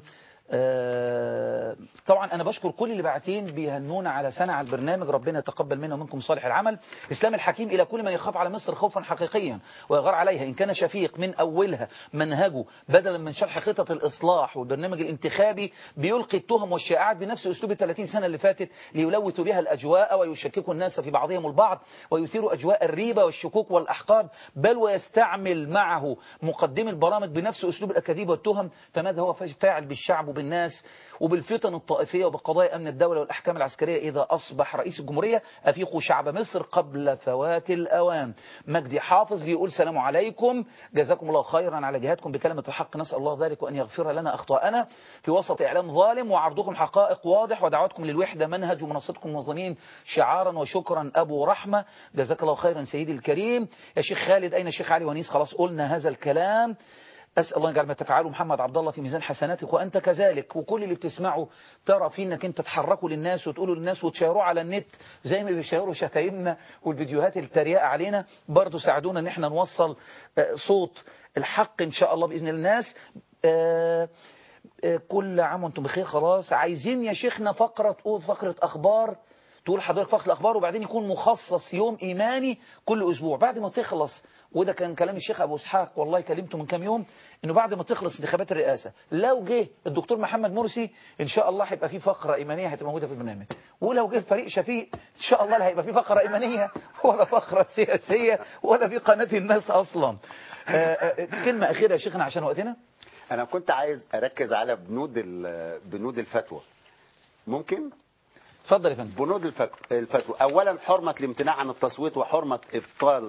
آه، طبعا انا بشكر كل اللي باعتين بيهنونا على سنة على البرنامج، ربنا يتقبل منا ومنكم صالح العمل. اسلام الحكيم الى كل من يخاف على مصر خوفا حقيقيا ويغار عليها، ان كان شفيق من اولها منهجه بدلا من شرح خطط الاصلاح والبرنامج الانتخابي بيلقي التهم والشائعات بنفس اسلوب ال ثلاثين سنة اللي فاتت ليلوثوا بها الاجواء ويشككوا الناس في بعضهم البعض ويثيروا اجواء الريبه والشكوك والاحقاد، بل ويستعمل معه مقدمي البرامج بنفس اسلوب الاكاذيب والتهم، فماذا هو فاعل بالشعب وبالناس وبالفتن الطائفية وبقضايا أمن الدولة والأحكام العسكرية إذا أصبح رئيس الجمهورية؟ أفيقوا شعب مصر قبل فوات الأوان. مجدي حافظ بيقول سلام عليكم، جزاكم الله خيرا على جهادكم بكلمة الحق، نسأل الله ذلك وأن يغفر لنا أخطاءنا في وسط إعلام ظالم وعرضكم حقائق واضح ودعوتكم للوحدة منهج ومنصتكم منظمين شعارا وشكرا أبو رحمة. جزاك الله خيرا سيدي الكريم. يا شيخ خالد أين الشيخ علي ونيس؟ خلاص قلنا هذا الكلام. أسأل الله يجعل ما تفعله محمد عبد الله في ميزان حسناتك وأنت كذلك، وكل اللي بتسمعه ترى فيه انك انت تحركوا للناس وتقولوا للناس وتشيروه على النت زي ما بيشيروا شتايمنا والفيديوهات التريقة علينا. برضو ساعدونا ان احنا نوصل صوت الحق ان شاء الله بإذن الناس. آه آه كل عام وانتم بخير. خلاص عايزين يا شيخنا فقرة تقول فقرة أخبار، تقول حضرتك فقرة الأخبار وبعدين يكون مخصص يوم إيماني كل أسبوع بعد ما تخلص. وده كان كلام الشيخ أبو إسحاق، والله كلمته من كام يوم، إنه بعد ما تخلص انتخابات الرئاسة لو جه الدكتور محمد مرسي إن شاء الله هيبقى في فقرة إيمانية هتبقى موجودة في البرنامج، ولو جه فريق شفيق إن شاء الله لا هيبقى في فقرة إيمانية ولا فقرة سياسية ولا في قناة الناس أصلا. آه آه كلمة أخيرة يا شيخنا عشان وقتنا. أنا كنت عايز أركز على بنود بنود الفتوى. ممكن؟ اتفضل يا فندم. بنود الفتوى، أولا حرمة الامتناع عن التصويت وحرمة إبطال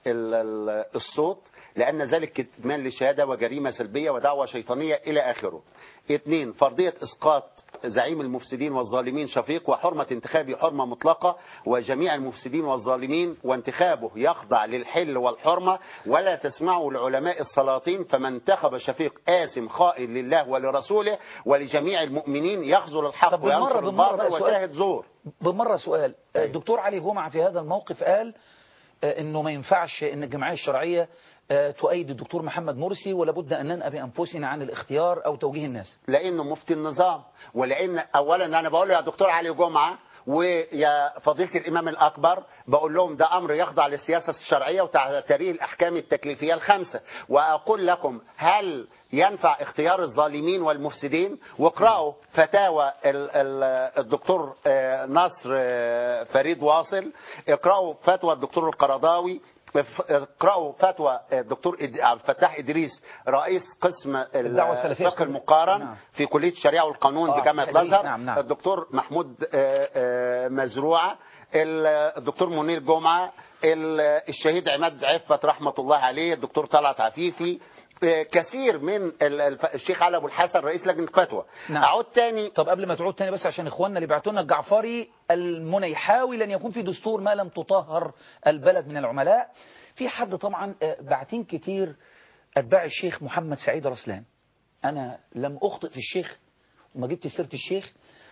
الصوت لأن ذلك كتمان للشهادة وجريمة سلبية ودعوة شيطانية إلى آخره. اثنين فرضية إسقاط زعيم المفسدين والظالمين شفيق، وحرمة انتخابه حرمة مطلقة وجميع المفسدين والظالمين وانتخابه يخضع للحل والحرمة، ولا تسمعوا لعلماء السلاطين، فمن انتخب شفيق آثم خائن لله ولرسوله ولجميع المؤمنين يخذل الحق وينصر الباطل وشاهد زور. بالمرة سؤال الدكتور علي جمعة في هذا الموقف قال انه ما ينفعش ان الجمعية الشرعية تؤيد الدكتور محمد مرسي ولا بد ان ننأى بانفسنا عن الاختيار او توجيه الناس، لانه مفتي النظام، ولان اولا انا بقول له يا دكتور علي جمعة ويا فضيلة الإمام الأكبر بقول لهم ده أمر يخضع للسياسة الشرعية وتعتريه الأحكام التكليفية الخمسة، وأقول لكم هل ينفع اختيار الظالمين والمفسدين؟ واقرأوا فتاوى الدكتور نصر فريد واصل، اقرأوا فتوى الدكتور القرضاوي، اقرأوا فتوى الدكتور عبد الفتاح إدريس رئيس قسم الفقه المقارن نعم. في كلية الشريعة والقانون آه بجامعة الأزهر نعم نعم. الدكتور محمود مزروعة، الدكتور منير جمعة، الشهيد عماد عفت رحمة الله عليه، الدكتور طلعت عفيفي، كثير من الشيخ علي ابو الحسن رئيس لجنه فتوى. نعم. اعود تاني. طب قبل ما تعود تاني بس عشان اخواننا اللي بعتوا لنا الجعفري المنيحاوي لن يكون في دستور ما لم تطهر البلد من العملاء. في حد طبعا باعتين كتير اتباع الشيخ محمد سعيد رسلان، انا لم اخطئ في الشيخ وما جبت سيره الشيخ،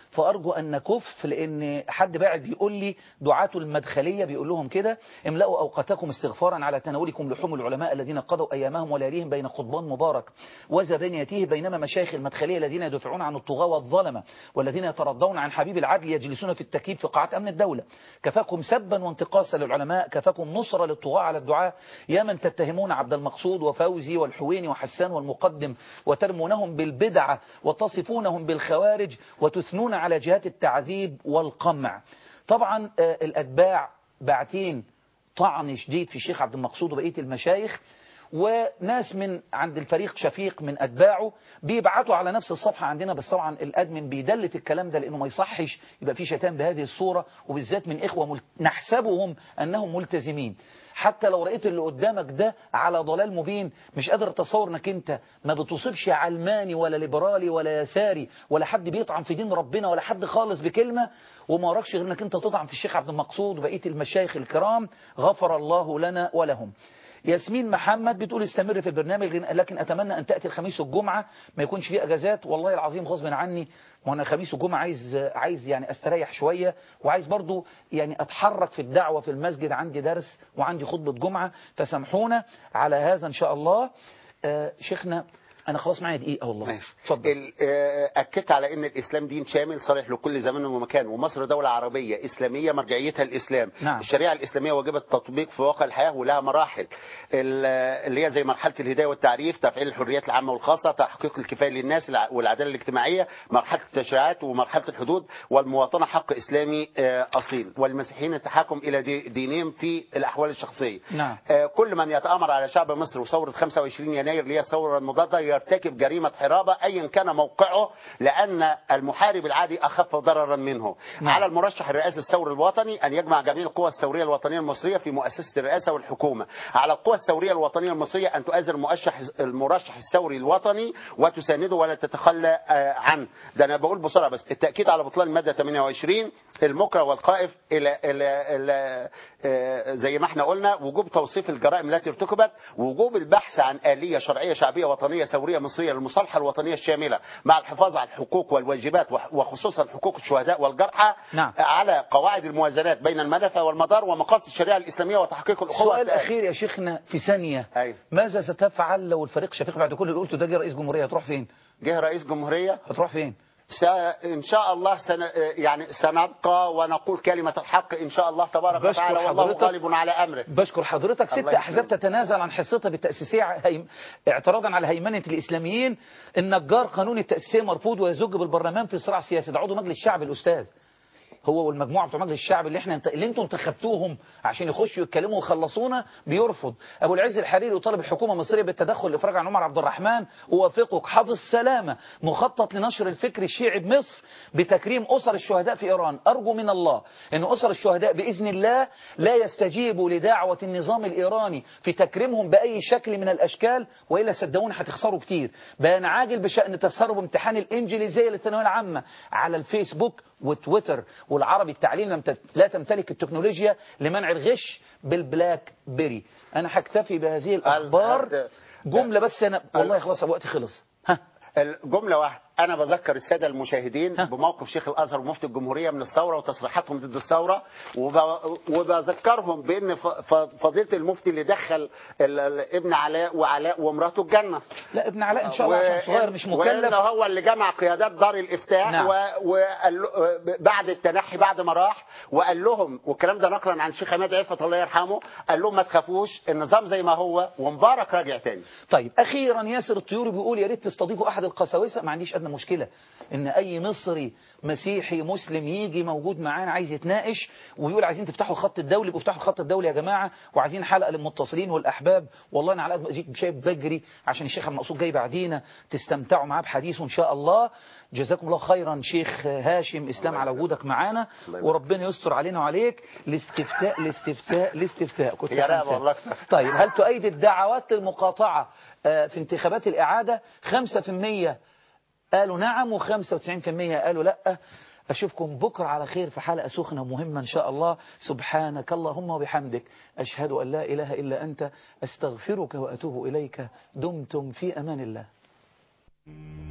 فأرجو أن نكف، لأن حد بعد بيقول لي دعاة المدخلية بيقول لهم كده: املأوا أوقاتكم استغفارا على تناولكم لحوم العلماء الذين قضوا أيامهم ولياليهم بين خطبان مبارك وزبانيته، بينما مشايخ المدخلية الذين يدافعون عن الطغاة والظلمة والذين يترضون عن حبيب العدل يجلسون في التكييف في قاعات أمن الدولة. كفاكم سبا وانتقاصا للعلماء، كفاكم نصرة للطغاة على الدعاء، يا من تتهمون عبد المقصود وفوزي والحويني وحسان والمقدم وترمونهم بالبدعة وتصفونهم بالخوارج وتثنون على جهات التعذيب والقمع. طبعا الأتباع باعتين طعن شديد في الشيخ عبد المقصود وبقية المشايخ، وناس من عند الفريق شفيق من أتباعه بيبعتوا على نفس الصفحة عندنا، بس طبعا الأدمن بيدلت الكلام ده لأنه ما يصحش يبقى في شتام بهذه الصورة، وبالذات من إخوة مل... نحسبهم أنهم ملتزمين. حتى لو رأيت اللي قدامك ده على ضلال مبين، مش قادر اتصور انك انت ما بتصيبش علماني ولا ليبرالي ولا يساري ولا حد بيطعن في دين ربنا ولا حد خالص بكلمة، وما وراكش غير انك انت تطعن في الشيخ عبد المقصود وبقية المشايخ الكرام، غفر الله لنا ولهم. ياسمين محمد بتقول استمر في البرنامج، لكن أتمنى أن تأتي الخميس والجمعة ما يكونش فيه أجازات. والله العظيم غصب عني، وأنا خميس والجمعة عايز عايز يعني أستريح شوية، وعايز برضو يعني أتحرك في الدعوة في المسجد، عندي درس وعندي خطبة جمعة، فسامحونا على هذا إن شاء الله. آه شيخنا أنا خلاص معايا دقيقة والله. ماشي. اتفضل. أكدت على أن الإسلام دين شامل صالح لكل زمان ومكان، ومصر دولة عربية إسلامية مرجعيتها الإسلام. نعم. الشريعة الإسلامية واجب التطبيق في واقع الحياة ولها مراحل، اللي هي زي مرحلة الهداية والتعريف، تفعيل الحريات العامة والخاصة، تحقيق الكفاية للناس والعدالة الاجتماعية، مرحلة التشريعات ومرحلة الحدود، والمواطنة حق إسلامي أصيل، والمسيحيين التحاكم إلى دينهم في الأحوال الشخصية. نعم. كل من يتآمر على شعب مصر وثورة خمسة وعشرين يناير اللي هي الثورة المضادة يرتكب جريمة حرابة أيا كان موقعه، لأن المحارب العادي أخف ضررا منه. نعم. على المرشح الرئاسي الثوري الوطني أن يجمع جميع القوى الثورية الوطنية المصرية في مؤسسة الرئاسة والحكومة. على القوى الثورية الوطنية المصرية أن تؤازر المرشح المرشح الثوري الوطني وتسانده ولا تتخلى عنه. ده أنا بقول بسرعة بس، التأكيد على بطلان المادة ثمانية وعشرين، المكره والخائف إلى إلى إلى زي ما احنا قلنا، وجوب توصيف الجرائم التي ارتكبت، وجوب البحث عن آلية شرعية شعبية وطنية ثورية مصرية للمصالحة الوطنية الشاملة مع الحفاظ على الحقوق والواجبات وخصوصا حقوق الشهداء والجرحى. نعم. على قواعد الموازنات بين المنافع والمدار ومقاصد الشريعة الإسلامية وتحقيق الأخوة. سؤال أخير يا شيخنا في ثانية. أيوة. ماذا ستفعل لو الفريق شفيق بعد كل اللي قلته ده جه رئيس جمهورية؟ هتروح فين؟ جه رئيس جمهورية هتروح فين؟ إن شاء الله سن يعني سنبقى ونقول كلمة الحق إن شاء الله تبارك وتعالى، والله غالب على أمره. بشكر حضرتك. ست أحزاب تتنازل عن حصتها بالتأسيسية هيم... اعتراضا على هيمنة الإسلاميين. النجار قانون التأسيسية مرفوض ويزج بالبرلمان في صراع سياسي، ده عضو مجلس الشعب الأستاذ، هو والمجموعة بتوع مجلس الشعب اللي احنا اللي انتوا انتخبتوهم عشان يخشوا يتكلموا ويخلصونا، بيرفض. ابو العز الحريري يطالب الحكومة المصرية بالتدخل الافراج عن عمر عبد الرحمن، ووافقك حافظ سلامة مخطط لنشر الفكر الشيعي بمصر بتكريم اسر الشهداء في ايران. ارجو من الله ان اسر الشهداء باذن الله لا يستجيبوا لدعوة النظام الايراني في تكريمهم باي شكل من الاشكال، والا صدقوني هتخسروا كتير. بيان عاجل بشأن تسرب امتحان الانجليزية للثانوية العامة على الفيسبوك وتويتر، والعربي التعليم لا تمتلك التكنولوجيا لمنع الغش بالبلاك بيري. انا هكتفي بهذه الاخبار. جملة بس انا والله خلاص وقتي خلص. ها الجملة واحدة، أنا بذكر السادة المشاهدين بموقف شيخ الأزهر ومفتي الجمهورية من الثورة وتصريحاتهم ضد الثورة، وبذكرهم بأن فضيلة المفتي اللي دخل ابن علاء وعلاء ومراته الجنة. لا ابن علاء إن شاء الله عشان صغير مش مكلف، وإن هو اللي جمع قيادات دار الإفتاء. نعم. وبعد التنحي بعد ما راح وقال لهم، والكلام ده نقلا عن الشيخ عماد عفت الله يرحمه، قال لهم ما تخافوش النظام زي ما هو ومبارك راجع تاني. طيب أخيرا ياسر الطيوري بيقول يا ريت تستضيفوا أحد القساوسة. ما عنديش أدنى مشكلة ان اي مصري مسيحي مسلم يجي موجود معانا عايز يتناقش ويقول عايزين تفتحوا الخط الدولي، يبقوا افتحوا الخط الدولي يا جماعه، وعايزين حلقه للمتصلين والاحباب. والله انا على قد ما اجيك شايف بجري عشان الشيخ عبد المقصود جاي بعدينا تستمتعوا معاه بحديثه ان شاء الله. جزاكم الله خيرا شيخ هاشم اسلام على وجودك معانا، وربنا يستر علينا وعليك. الاستفتاء الاستفتاء الاستفتاء كنت والله. طيب هل تؤيد الدعوات للمقاطعه في انتخابات الاعاده؟ خمسة في المية قالوا نعم وخمسة وتسعين في المية قالوا لا. أشوفكم بكرة على خير في حلقة سخنة ومهمة إن شاء الله. سبحانك اللهم وبحمدك، أشهد أن لا إله إلا أنت، أستغفرك وأتوب إليك. دمتم في أمان الله.